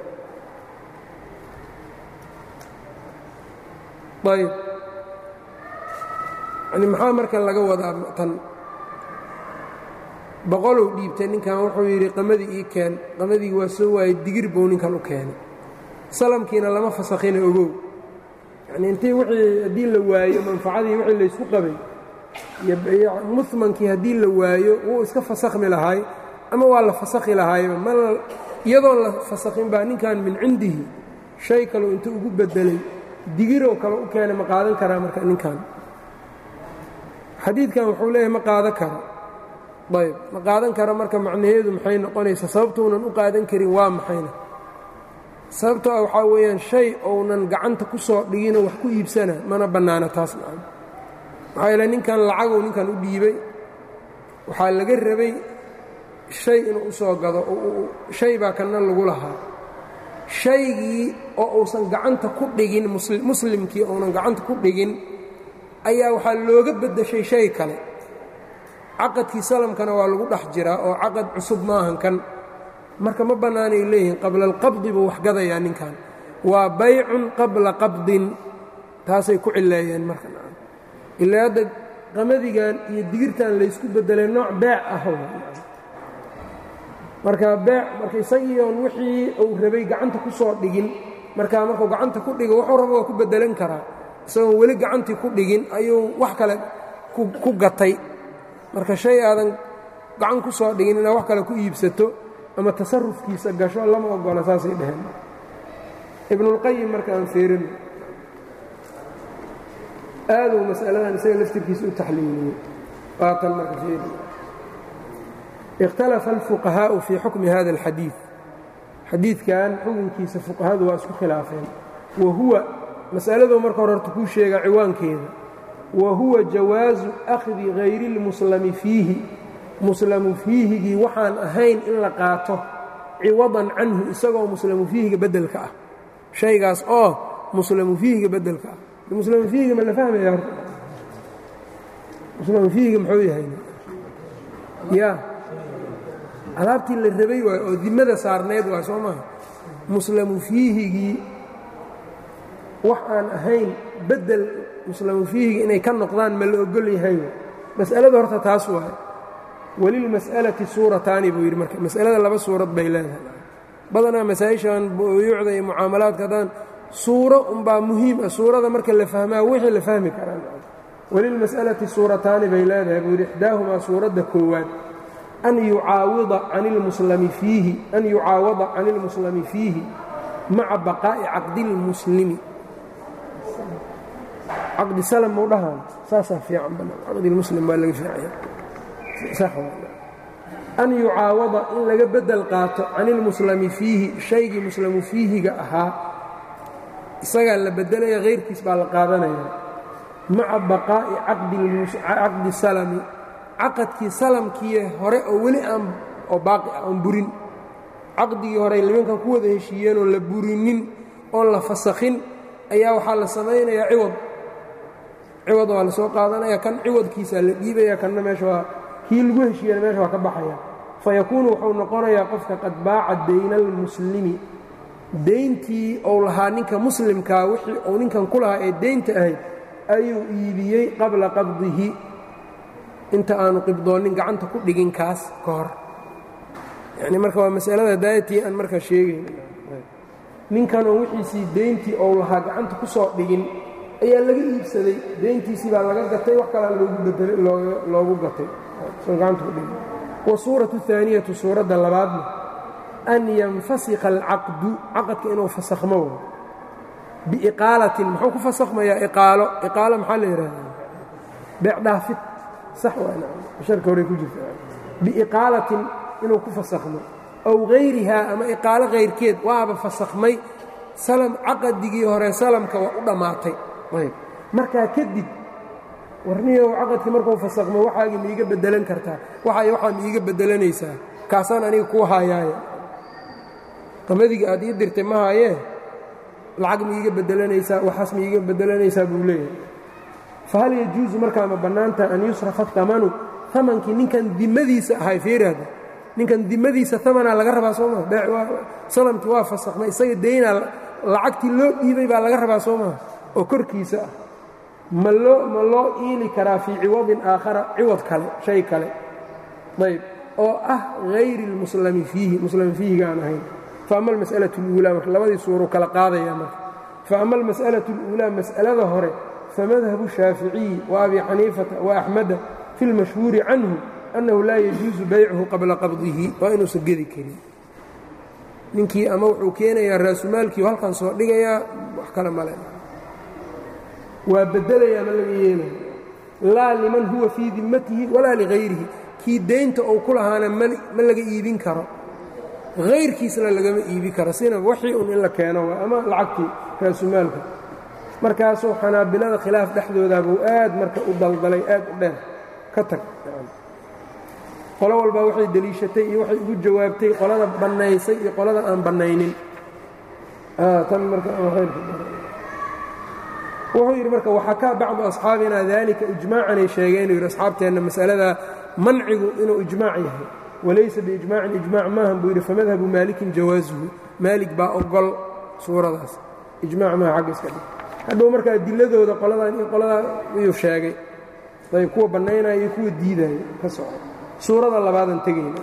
[SPEAKER 1] ayb yani maxaa marka laga wadaa tan boqolow dhiibtay ninkan wuxuu yidhi qamadii ii keen qamadii waa soo waayey digir buu ninkan u keenay salamkiina lama fasakhina ogow yacnii intii wixii haddii la waayo manfacadii wixii laysku qabay iyo muhmankii haddii la waayo wuu iska fasakhmi lahaay ama waa la fasakhi lahaayba ma iyadoon la fasakhin baa ninkan min cindihi shay kaleu inta ugu beddelay digiroo kale u keenay ma qaadan karaa marka ninkan xadiidkan wuxuu leeyahay ma qaadan karo ayb ma qaadan karo marka macnaheedu maxay noqonaysaa sababtuunan u qaadan karin waa maxayna sababto ah waxaa weeyaan shay ounan gacanta ku soo dhiginoo wax ku iibsana mana bannaana taas nacam maxaa yeele ninkan lacaguu ninkan u dhiibay waxaa laga rabay shay inuu u soo gado shay baa kanna lagu lahaa shaygii oo uusan gacanta ku dhigin muslimkii ounan gacanta ku dhigin ayaa waxaa looga beddeshay shay kale caqadkii salamkana waa lagu dhex jiraa oo caqad cusub maahan kan marka ma bannaanay leeyihiin qabla alqabdi buu wax gadayaa ninkan waa baycun qabla qabdin taasay ku cileeyeen marka ilaa hadda qamadigan iyo digirtan laysku beddelay nooc beec ah marka beec marka isagii oon wixii uu rabay gacanta ku soo dhigin markaa markuu gacanta ku dhigo wuxuu raba waa ku beddelan karaa isagoon weli gacantii ku dhigin ayuu wax kale ku gatay marka shay aadan gacan ku soo dhigin inaad wax kale ku iibsato ama tasarufkiisa gasho lama ogola saasay dheheen ibnuulqayim marka aan feerino aaduu mas'aladan isaga laftirkiisa u taxliiliyey qaatan marka feeri ikhtalafa alfuqahaa'u fii xukmi hada alxadiid xadiidkan xukunkiisa fuqahadu waa isku khilaafeen wa huwa mas'aladuu marka hore horta kuu sheegaa ciwaankeeda wa huwa jawaasu akhdi hayri اlmuslami fiihi muslamu fiihigii waxaan ahayn in la qaato ciwadan canhu isagoo muslamu fiihiga beddelka ah shaygaas oo muslamu fiihiga beddelka ah muslamu fiihiga ma la fahmaya horta muslamu fiihiga muxuu yahay ya alaabtii la rabay waay oo dimada saarneed waay soo maaha muslamu fiihigii wax aan ahayn beddel muslamu fiihiga inay ka noqdaan ma la ogol yahay mas'alada horta taas waay walilmas'alati suurataani buu yidhi marka mas'alada laba suurad bay leedahay badanaa masaa-ishan buyuucda iyo mucaamalaadka haddaan suuro unbaa muhiim ah suurada marka la fahmaa wixii la fahmi karaa walilmas'alati suurataani bay leedahay buu yidhi ixdaahumaa suuradda koowaad an yucaawida can ilmuslami fiihi an yucaawada can ilmuslami fiihi maca baqaa'i caqdi اlmuslimi caqdi salm muu dhahaan saasaa fiican banaan caqdi lmuslim baa laga fiicaya an yucaawada in laga beddel qaato can ilmuslami fiihi shaygii muslamu fiihiga ahaa isagaa la bedelaya hayrkiis baa la qaadanaya maca baqaa'i caqdi salami caqadkii salamkii hore oo weli aan oo baaqi ah oon burin caqdigii hore nimankan ku wada heshiiyeen oon la burinin oon la fasakhin ayaa waxaa la samaynayaa ciwad ciwad waa la soo qaadanaya kan ciwadkiisaa la dhiibaya kanna meesha waa kii lagu heshiiyana meesha waa ka baxaya fayakuunu wuxuu noqonayaa qofka qad baaca dayna almuslimi dayntii ou lahaa ninka muslimkaa wixii uu ninkan ku lahaa ee daynta ahayd ayuu iibiyey qabla qabdihi inta aanu qibdoonin gacanta ku dhigin kaas ka hor yacni marka waa masalada daayatii aan markaa sheegayn ninkan oo wixiisii dayntii ou lahaa gacanta ku soo dhigin ayaa laga iibsaday dayntiisii baa laga gatay wax kalaa loogu bedelay loogu gatay soo gacanta ku dhigin wasuuratu ahaaniyatu suuradda labaadna an yanfasikha alcaqdu caqadka inuu fasakhmo biiqaalatin muxuu ku fasakhmayaa iqaalo iqaalo maxaa la yidhahdaa beec dhaafid sax waana sharka hore ku jirta biiqaalatin inuu ku fasakhmo aw hayrihaa ama iqaalo hayrkeed waaba fasakhmay salam caqadigii hore salamka waa u dhammaatay ayb markaa kadib warniyow caqadkii markuu fasakhmo waxaagii ma iiga beddelan kartaa waxay waxaa ma iiga beddelanaysaa kaasaan aniga kuu haayaaye qamadiga aad ii dirtay ma haayee lacag ma iiga beddelanaysaa waxaas ma iiga beddelanaysaa buu leeyahay fahal yajuusu markaa ma bannaanta an yusrafa tamanu amankii ninkan dimadiisa ahay fiirahda ninkan dimadiisa amanaa laga rabaa soo maa salamkii waa fasakhmay isaga daynaa lacagtii loo dhiibay baa laga rabaa soo maha oo korkiisa ah ma loo ma loo iili karaa fii ciwadin aakhara ciwad kale shay kale ayb oo ah hayri اlmuslami fiihi muslam fiihiga aan ahayn faama almas'alaة اluulaa marka labadii suuruu kala qaadaya marka faama almas'alaة اluulaa mas'alada hore famadhabu shaaficiyi wa abi xaniifata wa axmada fi اlmashhuuri canhu annahu laa yajuusu baycuhu qabla qabdihi waa inuusan gedi karin ninkii ama wuxuu keenayaa raasumaalkii halkan soo dhigayaa wax kale male waa bedelayaa ma laga yeelayo laa liman huwa fii dimmatihi walaa ligayrihi kii daynta uu ku lahaana ma laga iibin karo hayrkiisna lagama iibi karo sina waxii un in la keeno ama lacagtii raasumaalka markaasuu xanaabilada khilaaf dhexdoodaabuu aad marka u daldalay aad u dheer ka tag qolo walbaa waxay deliishatay iyo waxay ugu jawaabtay qolada bannaysay iyo qolada aan bannaynin tan marka wuxuu yidhi marka waxakaa bacdu asxaabina daalika ijmaacanay sheegeen inuu yidhi asxaabteenna mas'aladaa mancigu inuu ijmaac yahay walaysa biijmaacin ijmaac maahan buu yidhi famadhabu maalikin jawaasuhu maalig baa ogol suuradaas ijmaac maaha xagga iska dhig hadhow marka adiladooda qoladan iyo qoladaa ayuu sheegay ayb kuwa bannaynaya iyo kuwa diidaya ka soco suurada labaadan tegayna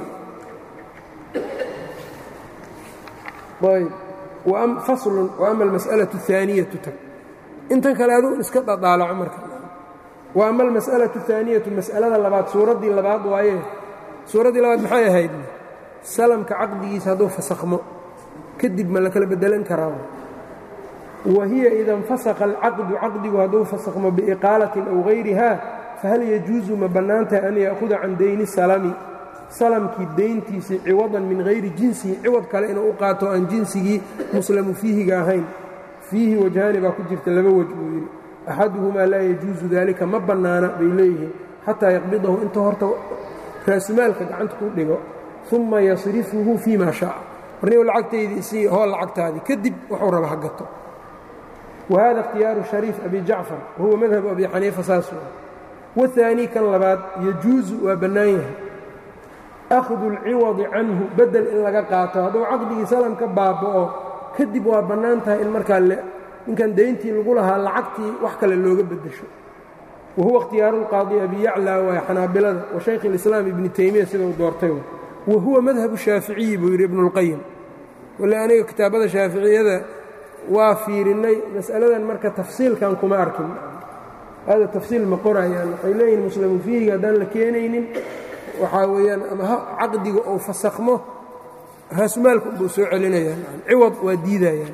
[SPEAKER 1] ayb faslun wa ama almas'alaةu الثaaniyatu tag intan kale aduu iska dhadaalaco marka wa ama almas'alaةu الثaaniyatu mas'alada labaad suuraddii labaad waaye suuraddii labaad maxay ahayd salamka caqdigiisa hadduu fasakhmo kadib ma la kala beddelan karaa wa hiya ida infasakha alcaqdu caqdigu hadduu fasakhmo biiqaalatin aw hayriha fahal yajuusu ma bannaantahay an ya'huda can dayni salami salamkii dayntiisii ciwadan min hayri jinsihi ciwad kale inuu u qaato aan jinsigii muslamu fiihiga ahayn fiihi wajhaani baa ku jirta laba wej buu yidhi axaduhumaa laa yajuusu daalika ma bannaana bay leeyihiin xataa yaqbidahu inta horta raasumaalka gacanta ku dhigo uma yasrifuhu fii ma sha'a warniu lacagtaydii isii hool lacagtaadii kadib wuxuu raba ha gato wa hada ikhtiyaaru shariif abi jacfar wahuwa madhabu abi xaniifa saas waثaanii kan labaad yajuusu waa bannaan yahay akhdu اlciwadi canhu bedel in laga qaato hadduu caqdigii salamka baaba'o kadib waa bannaan tahay in markaa ninkan dayntii lagu lahaa lacagtii wax kale looga beddesho wa huwa ikhtiyaaru اlqaadi abi yaclaa waa xanaabilada wa shaykh اlislaam ibni taymiya sida uu doortay wa huwa madhabu shaaficiyi buu yidhi ibnu اlqayim wale aniga kitaabada shaaficiyada waa fiirinnay mas'aladan marka tafsiilkan kuma arkin hada tafsiil ma qorayaan waxay leeyihin muslamu fiihiga haddaan la keenaynin waxaa weeyaan ama caqdiga ou fasakhmo raasumaalku buu soo celinayaan ciwad waa diidayaan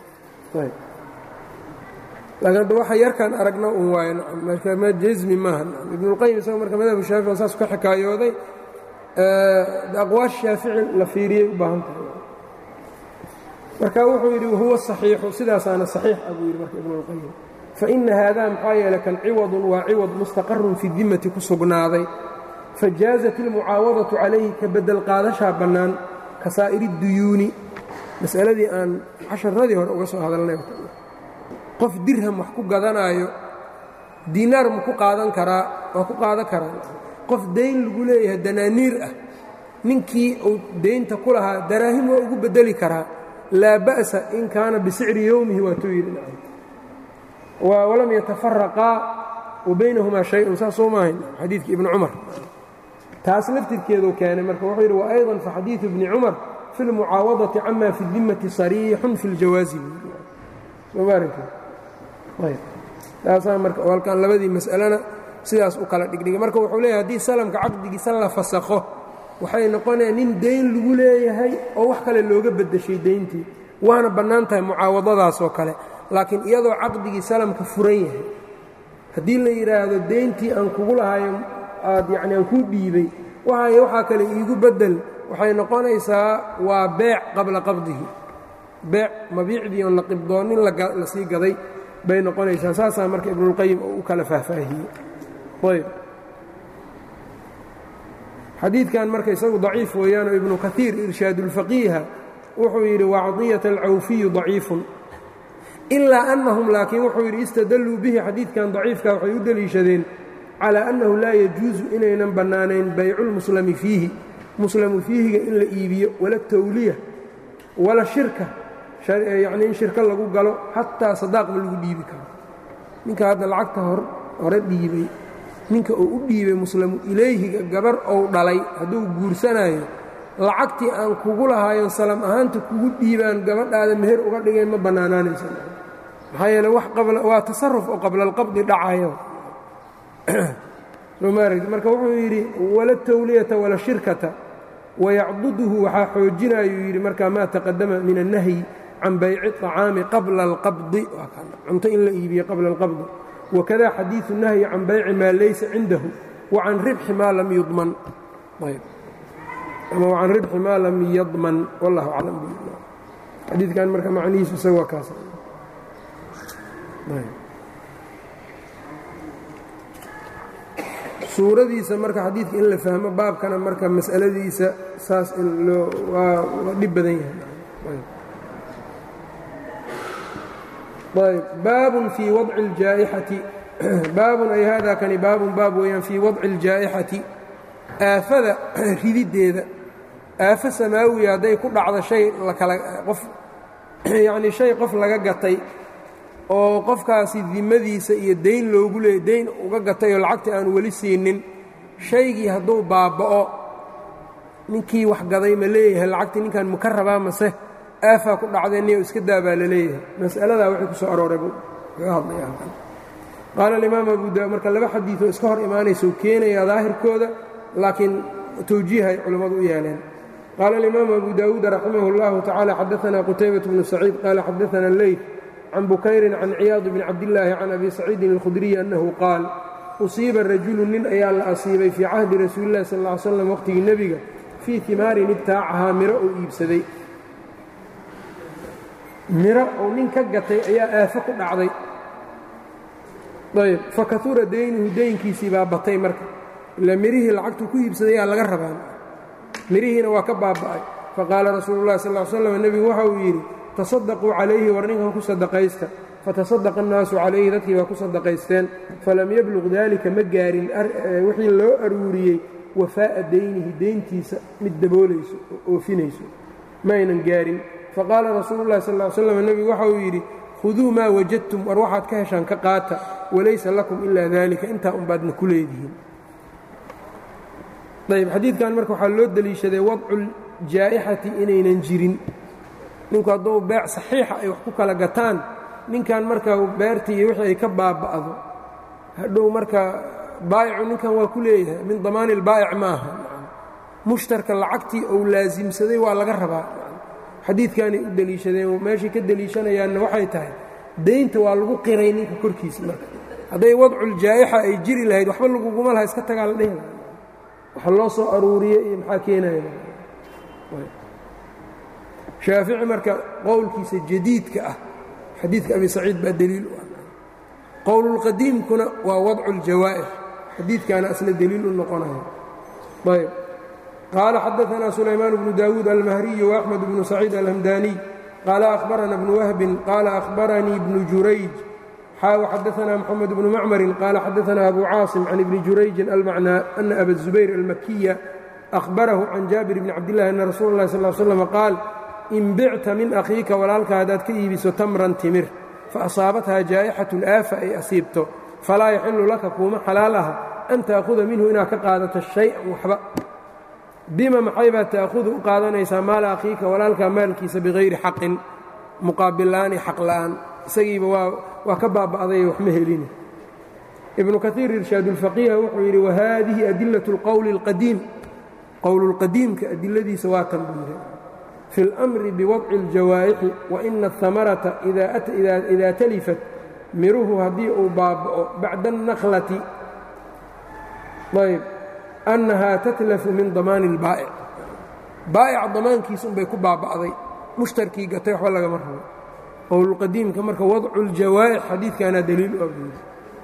[SPEAKER 1] laakiin waxa yarkaan aragna un waaye ma jazmi maaha ibnuulqayim isaga marka madhabu shaafici saas ka xikaayooday aqwaash shaafici la fiiriyey u baahan tahay marka wuxuu yidhi wahuwa صaxiixu sidaasaana صaxiix a buu yidhi marka ibn اlqayim faإna haadaa maxaa yeele kan ciwadun waa ciwad mustaqarun fi dimati ku sugnaaday fajaazat اlmucaawadaةu calayhi ka bedel qaadashaa bannaan ka saa'iri اduyuuni mas'aladii aan casharadii hore uga soo hadalnay qof dirham wax ku gadanaayo diinaar ma ku qaadan karaa waa ku qaadan karaa qof dayn lagu leeyahay danaaniir ah ninkii uu daynta ku lahaa daraahim waa ugu bedeli karaa laa ba'sa in kaana bisicri yowmihi waatuu yidhi walam yatafaraqaa wa baynahumaa shay-un saas soo maahayn xadiidkii ibni cumar taas laftirkeeduu keenay marka wuxuu yidhi wa ayضan faxadiidu ibni cumar fi اlmucaawadati cama fi dimmati sariixun fi اljawaazi taasaa marka halkan labadii mas'alena sidaas u kala dhigdhigay marka wuxuu leeyahay haddii salamka caqdigiisa la fasakho waxay noqonaya nin dayn lagu leeyahay oo wax kale looga beddeshay dayntii waana bannaan tahay mucaawadadaas oo kale laakiin iyadoo caqdigii salamka furan yahay haddii la yidhaahdo dayntii aan kugu lahayo aad yacni aan kuu dhiibay waxaayo waxaa kale iigu beddel waxay noqonaysaa waa beec qabla qabdihi beec mabiicdii oon la qibdoonin la sii gaday bay noqonaysaa saasaa marka ibnulqayim oo u kala faahfaahiyey ayb xadiidkan marka isagu daciif weeyaanoo ibnu kaiir irshaadulfaqiiha wuxuu yidhi wacdiyata alcawfiyu daciifun ilaa annahum laakiin wuxuu yidhi istadalluu bihi xadiidkan daciifka waxay u deliishadeen calaa annahu laa yajuusu inaynan bannaanayn bayculmuslami fiihi muslamu fiihiga in la iibiyo wala tawliya wala shirka yacni in shirko lagu galo xataa sadaaqba lagu dhiibi karo ninka hadda lacagta hore dhiibay ninka uu u dhiibay muslamu ilayhiga gabar ou dhalay hadduu guursanayo lacagtii aan kugu lahaayon salam ahaanta kugu dhiibaan gabadhaada meher uga dhigay ma bannaanaanaysa maxaa yeele wax waa tasaruf oo qabla alqabdi dhacayo marka wuxuu yidhi wala tawliyata wala shirkata wayacduduhu waxaa xoojinayuu yidhi markaa maa taqadama min annahyi can bayci الطacaami qabla اlqabdi cunto in la iibiye qabla اlqabdi wakada xadiiثu الnahyi can bayci maa laysa cindahu wacan ribxi maa lam yudman ama wacan ribxi maa lam yadman wallahu aclam xadiidkan marka macnihiisu isaga waa kaas suuradiisa marka xadiidka in la fahmo baabkana marka mas'aladiisa saas in loo waa dhib badan yahay baabun fii wadci اljaa'ixati baabun ay haadaa kani baabun baab weeyaan fii wadci اljaa'ixati aafada rididdeeda aafo samaawiya hadday ku dhacdo shay lakala qof yacnii shay qof laga gatay oo qofkaasi dimadiisa iyo dayn loogu leeyay dayn uga gatay oo lacagtii aan weli siinin shaygii hadduu baaba'o ninkii wax gaday ma leeyahay lacagtii ninkan ma ka rabaa mase aafaa ku dhacdeenniyo iska daa baa la leeyahay mas'aladaa waxay ku soo arooray buu kaga hadlaya halkan qaala alimaam abu daawud marka laba xadiioo iska hor imaanaysau keenaya daahirkooda laakiin tawjiihay culimmadu u yeeleen qaala alimaamu abu daawuud raximah اllahu tacala xadaanaa qutaybaة bnu saciid qaala xadaana leyt can bukayrin can ciyaad bni cabdillaahi can abi saciidin اlkhudriyi annahu qaal usiiba rajulu nin ayaa la asiibay fii cahdi rasuuli اllahi sal ly slam waqhtigii nebiga fii timaarin ibtaacahaa miro uu iibsaday miro uu nin ka gatay ayaa aafo ku dhacday ayb fakahura daynuhu daynkiisii baa batay marka ilaa mirihii lacagtuu ku iibsaday aa laga rabaa mirihiina waa ka baaba'ay faqaala rasuulu llahi sal l slam nebigu waxa uu yidhi tasadaquu calayhi war ninkan ku sadaqaysta fatasadaqa annaasu calayhi dadkii baa ku sadaqaysteen falam yabluq daalika ma gaarin wixii loo aruuriyey wafaa'a daynihi dayntiisa mid daboolayso oo oofinayso ma aynan gaarin faqaala rasuulu llahi sal l slam nebigu waxa uu yidhi khuduu maa wajadtum war waxaad ka heshaan ka qaata walaysa lakum ilaa daalika intaa unbaadna ku leedihiin ayb xadiidkan marka waxaa loo deliishaday wadculjaa'ixati inaynan jirin ninku hadduu beec saxiixa ay wax ku kala gataan ninkan marka beertii iyo wixii ay ka baaba'do hadhow marka baa'icu ninkan waa ku leeyahay min damaani ilbaa'ic maaha mushtarka lacagtii ou laasimsaday waa laga rabaa xadiidkanay u deliishadeen meeshay ka deliishanayaanna waxay tahay daynta waa lagu qiray ninka korkiisa marka hadday wadculjaa'ixa ay jiri lahayd waxba laguguma laha iska tagaa la dhehi laha waxa loo soo aruuriye iyo maxaa keenaya shaafici marka qowlkiisa jadiidka ah xadiidka abi saciid baa deliil u ah qowlulqadiimkuna waa wadcu اljawaa'ir xadiidkaana asna deliil u noqonaya ayb qaala xadaثna sulaymaan bnu daawuud almahriy وaxmed bnu saciid alhamdaniy qaala akhbarana bnu wahbin qaala akhbaranii bnu jurayj xaa xadaثna mxamed bnu macmarin qaala xadaثna abu caasim can ibni jurayjin almacnaa ana aba الzubayr almakiya أhbarahu can jaabir bni cabdillahi ana rasuula اllahi sal ly slam qaal in bicta min akhiika walaalka haddaad ka iibiso tamran timir faasaabathaa jaa'ixatun aafa ay asiibto falaa yaxilu laka kuuma xalaal aha an ta'khuda minhu inaad ka qaadato shay-an waxba bima maxay baad ta'khudu u qaadanaysaa maala akhiika walaalkaa maalkiisa bikayri xaqin muqaabillaani xaq la'aan isagiiba waa ka baaba'day waxma helini ibnu kaiir irshaadulfaqiiha wuxuu yidhi wahadihi adilaة اlqowli اlqadiim qowlulqadiimka adiladiisa waa tan buu yidhi fi اlأmri biwadci اljawaa'ixi waina aلhamarata idaa talifat miruhu haddii uu baaba'o bacda الnakhlati ayb annahaa tatlafu min damaani اlbaa'ic baa'ica damaankiisa unbay ku baaba'day mushtarkii gatay waxba lagama rabo qowlulqadiimka marka wadcu اljawaa'ix xadiidkaanaa daliil u abuuri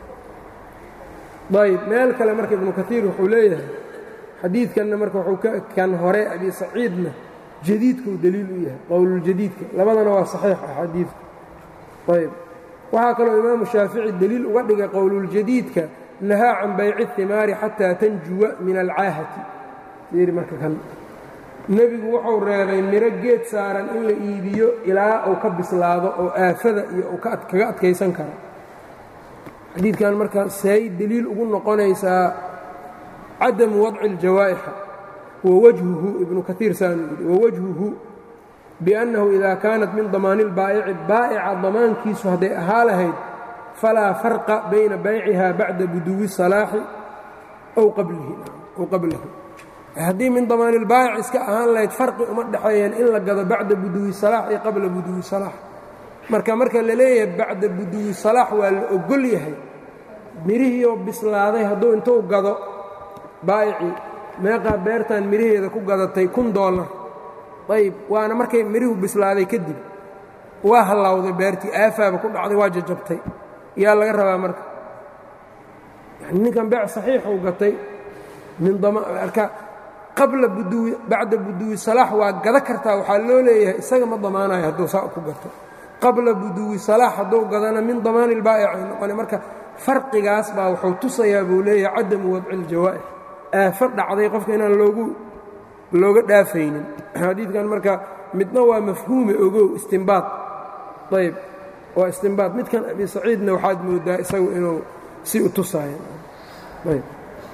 [SPEAKER 1] ayb meel kale marka ibnu kaiir wuxuu leeyahay xadiidkanna marka wuxuu kan hore abi saciidna jadiidkuu deliil u yahay qowluljadiidka labadana waa saxiix ah xadiidku ayb waxaa kaloo imaamu shaafici deliil uga dhigay qowluljadiidka nahaa can bayci اhimaari xataa tanjuwa min alcaahati fiiri marka kan nebigu wuxuu reebay miro geed saaran in la iibiyo ilaa uu ka bislaado oo aafada iyo uu kaga adkaysan karo xadiidkan marka say deliil ugu noqonaysaa cadamu wadci اljawaa'ixa wawajhuhu ibnu kaiir saanuu yidhi wawajhuhu biannahu idaa kaanat min damaani اlbaa'ici baa'ica damaankiisu hadday ahaa lahayd falaa farqa bayna bayciha bacda buduwi salaaxi aw qablahu haddii min damaani اlbaa'ic iska ahaan lahayd farqi uma dhexeeyeen in la gado bacda buduwi salaax iyo qabla buduwi salaax marka marka la leeyahay bacda buduwi salaax waa la ogol yahay mirihiioo bislaaday hadduu intuu gado baa'icii meeqaa beertan miraheeda ku gadatay kun dollar ayb waana markay mirihu bislaaday kadib waa hallawday beertii aafaaba ku dhacday waa jajabtay yaa laga rabaa marka yani ninkan beec saxiixuu gatay min marka qabla buduwi bacda buduwi salaax waa gada kartaa waxaa loo leeyahay isaga ma damaanayo hadduu saa ku gato qabla buduwi salaax hadduu gadana min damaani اlbaa'ic ay noqone marka farqigaas baa wuxuu tusayaa buu leeyahay cadamu wadci اljawaa'ix aafo dhacday qofka inaan loogu looga dhaafaynin xadiidkan marka midna waa mafhuume ogow istinbaad ayb waa istinbaad midkan abi saciidna waxaad moodaa isagu inuu si u tusaayo ayb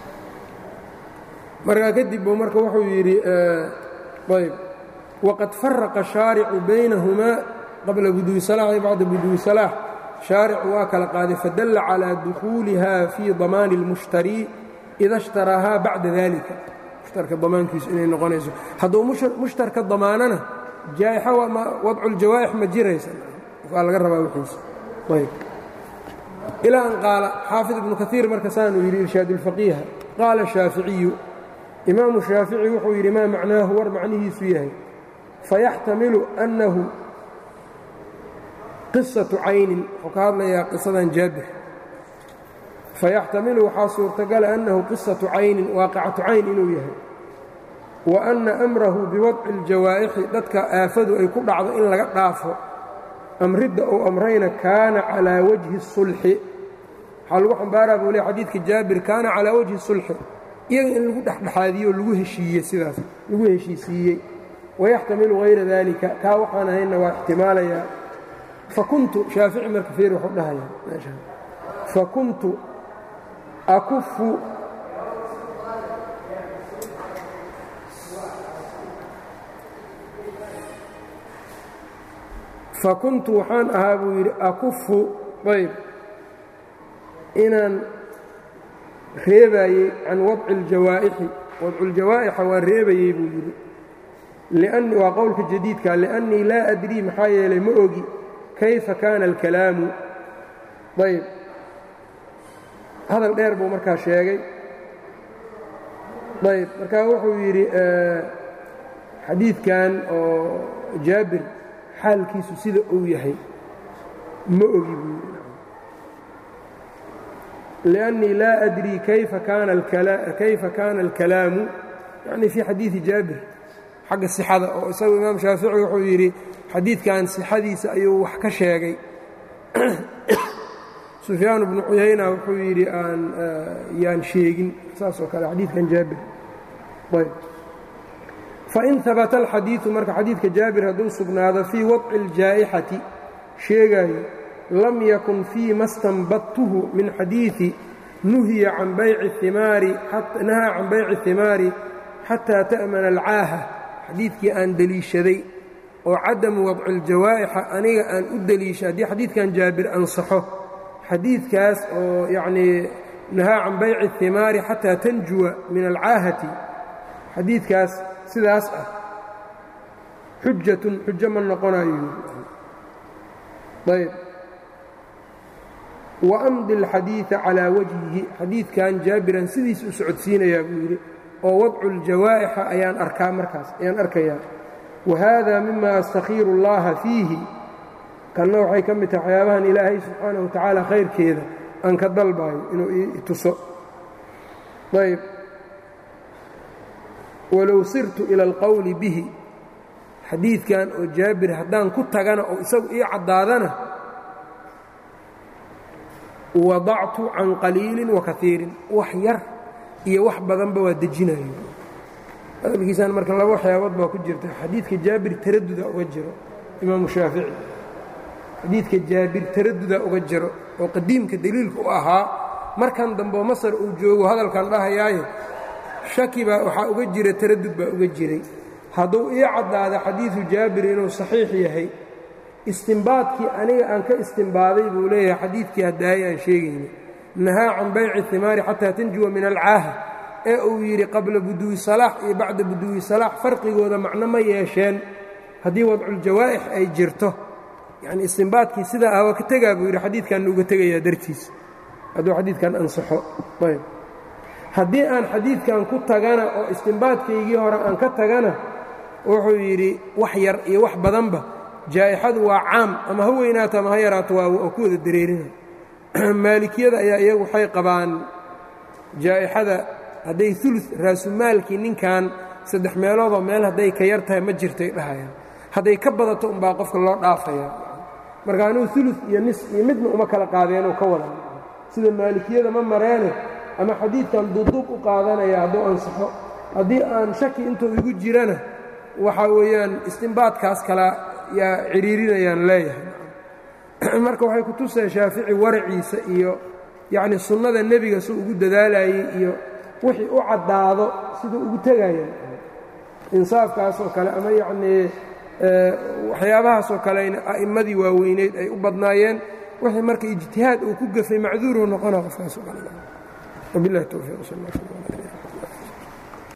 [SPEAKER 1] markaa kadib buu marka wuxuu yidhi ayb waqad faraqa shaaricu baynahumaa qabla buduwi salaax iyo bacda buduwi salaax shaaricu waa kala qaaday fadalla calaa dukhuuliha fii damaani اlmushtarii ida ishtaraahaa bacda dalika mushtarka damaankiisu inay noqonayso hadduu mushtarka damaanana jaa'ixa wadcu اljawaa'ix ma jiraysa waa laga rabaa wixiisa ayb ilaa an qaala xaafid ibnu kaiir marka saanuu yidhi irshaad اlfaqiiha qaala shaaficiyu imaamu shaafici wuxuu yidhi maa macnaahu war macnihiisu yahay fayaxtamilu annahu qisatu caynin wuxuu ka hadlayaa qisadan jaabir fayaxtamilu waxaa suurtagala annahu qisatu caynin waaqicatu cayn inuu yahay wa anna amrahu biwadci اljawaa'ixi dadka aafadu ay ku dhacdo in laga dhaafo amridda ou amrayna kaana calaa wajhi الsulxi waxaa lagu xambaaraa buu le xadiidka jaabir kaana calaa wajhi الsulxi iyaga in lagu dhexdhexaadiyo lagu heshiiye sidaas lagu heshiisiiyey wayaxtamilu hayra dalika kaa waxaan ahaynna waa ixtimaalayaa fakuntu shaafici marka feer wuxuu dhahayaa meesha fakuntu akufu fakuntu waxaan ahaa buu yidhi akufu ayb inaan reebayey can wadci اljawaa'ixi wadcu اljawaa'ixa waa reebayey buu yidhi lianni waa qowlka jadiidka liannii laa adrii maxaa yeelay ma ogi kayfa kaana alkalaamu ayb hadal dheer buu markaa sheegay ayb markaa wuxuu yidhi xadiidkan oo jaabir xaalkiisu sida uu yahay ma ogi buu yidhi لأنii laa أdrي kayfa kaana الkalaamu yani fii xadiiثi jaabir xagga صixada oo isagu imaam shaafici wuxuu yidhi xadiidkan صixadiisa ayuu wax ka sheegay sufyaan bnu cuyayna wuxuu yidhi aan yaan sheegin saas oo kale xadiidkan jaabir ayb fain habata alxadiiثu marka xadiidka jaabir hadduu sugnaado fii waضci اljaa'ixati sheegaayo lam yakun fii ma stanbadtuhu min xadiiثi nuhiya can bayci imaari nahaa can bayci الhimaari xataa ta'mana alcaaha xadiidkii aan deliishaday oo cadamu wadci اljawaa'ixa aniga aan u deliisha haddii xadiidkan jaabir ansaxo xadiidkaas oo yacnii nahaa can bayci الhimaari xataa tanjuwa min alcaahati xadiidkaas sidaas ah xujatun xujo ma noqonayo ayb waamdi اlxadiiثa calىa wajhihi xadiidkan jaabiran sidiis u socodsiinayaa buu yidhi oo wadcu اljawaa'ixa ayaan arkaa markaas ayaan arkayaa wahada mima astakhiiru اllaha fiihi kanna waxay ka mid tahay waxyaabahan ilaahay subxaanaه wa tacaala khayrkeeda aan ka dalbayo inuu i tuso ayb walow sirtu ila اlqowli bihi xadiidkan oo jaabir haddaan ku tagana oo isagu ii caddaadana wadactu can qaliilin wa kaiirin wax yar iyo wax badanba waa dejinayo hadalkiisaan marka laba waxyaabood baa ku jirta xadiidka jaabir taraduda uga jiro imaamu shaafici xadiidka jaabir taraduda uga jiro oo qadiimka deliilka u ahaa markan dambe masar uu joogo hadalkan dhahayaaye shaki baa waxaa uga jira taradud baa uga jiray hadduu ii caddaada xadiidu jaabir inuu saxiix yahay istimbaadkii aniga aan ka istimbaaday buu leeyahay xadiidkii haddaaya aan sheegayna nahaa can bayci himaari xataa tanjuwa min alcaaha ee uu yidhi qabla buduwi salaax iyo bacda buduwi salaax farqigooda macno ma yeesheen haddii wadcuuljawaa'ix ay jirto yacni istimbaadkii sidaa ah waa ka tegaa buu yidhi xadiidkanna uga tegayaa dartiis hadduu xadiidkan ansaxo ayb haddii aan xadiidkan ku tagana oo istimbaadkaygii hore aan ka tagana wuxuu yidhi wax yar iyo wax badanba jaa'ixadu waa caam ama ha weynaato ama ha yaraato waa ku wada dareerina maalikiyada ayaa iyagu waxay qabaan jaa'ixada hadday ulu raasumaalkii ninkan saddex meeloodoo meel hadday ka yar tahay ma jirtay dhahayaan hadday ka badato umbaa qofka loo dhaafayaa marka anuu ulu iyo nis iyo midna uma kala qaadeenoo ka wadan sida maalikiyada ma mareene ama xadiidkan duduub u qaadanaya hadduu ansaxo haddii aan shaki intuu igu jirana waxaa weeyaan istimbaadkaas kala yaa ciriirinayaan leeyahay marka waxay ku tusaya shaafici waraciisa iyo yacni sunnada nebiga suu ugu dadaalayey iyo wixii u caddaado siduu ugu tegayaan insaafkaasoo kale ama yacnii waxyaabahaasoo kalena a'immadii waaweyneyd ay u badnaayeen wixii marka ijtihaad uu ku gafay macduuruu noqona qofkaasoo kale wabillahi towfiiq sal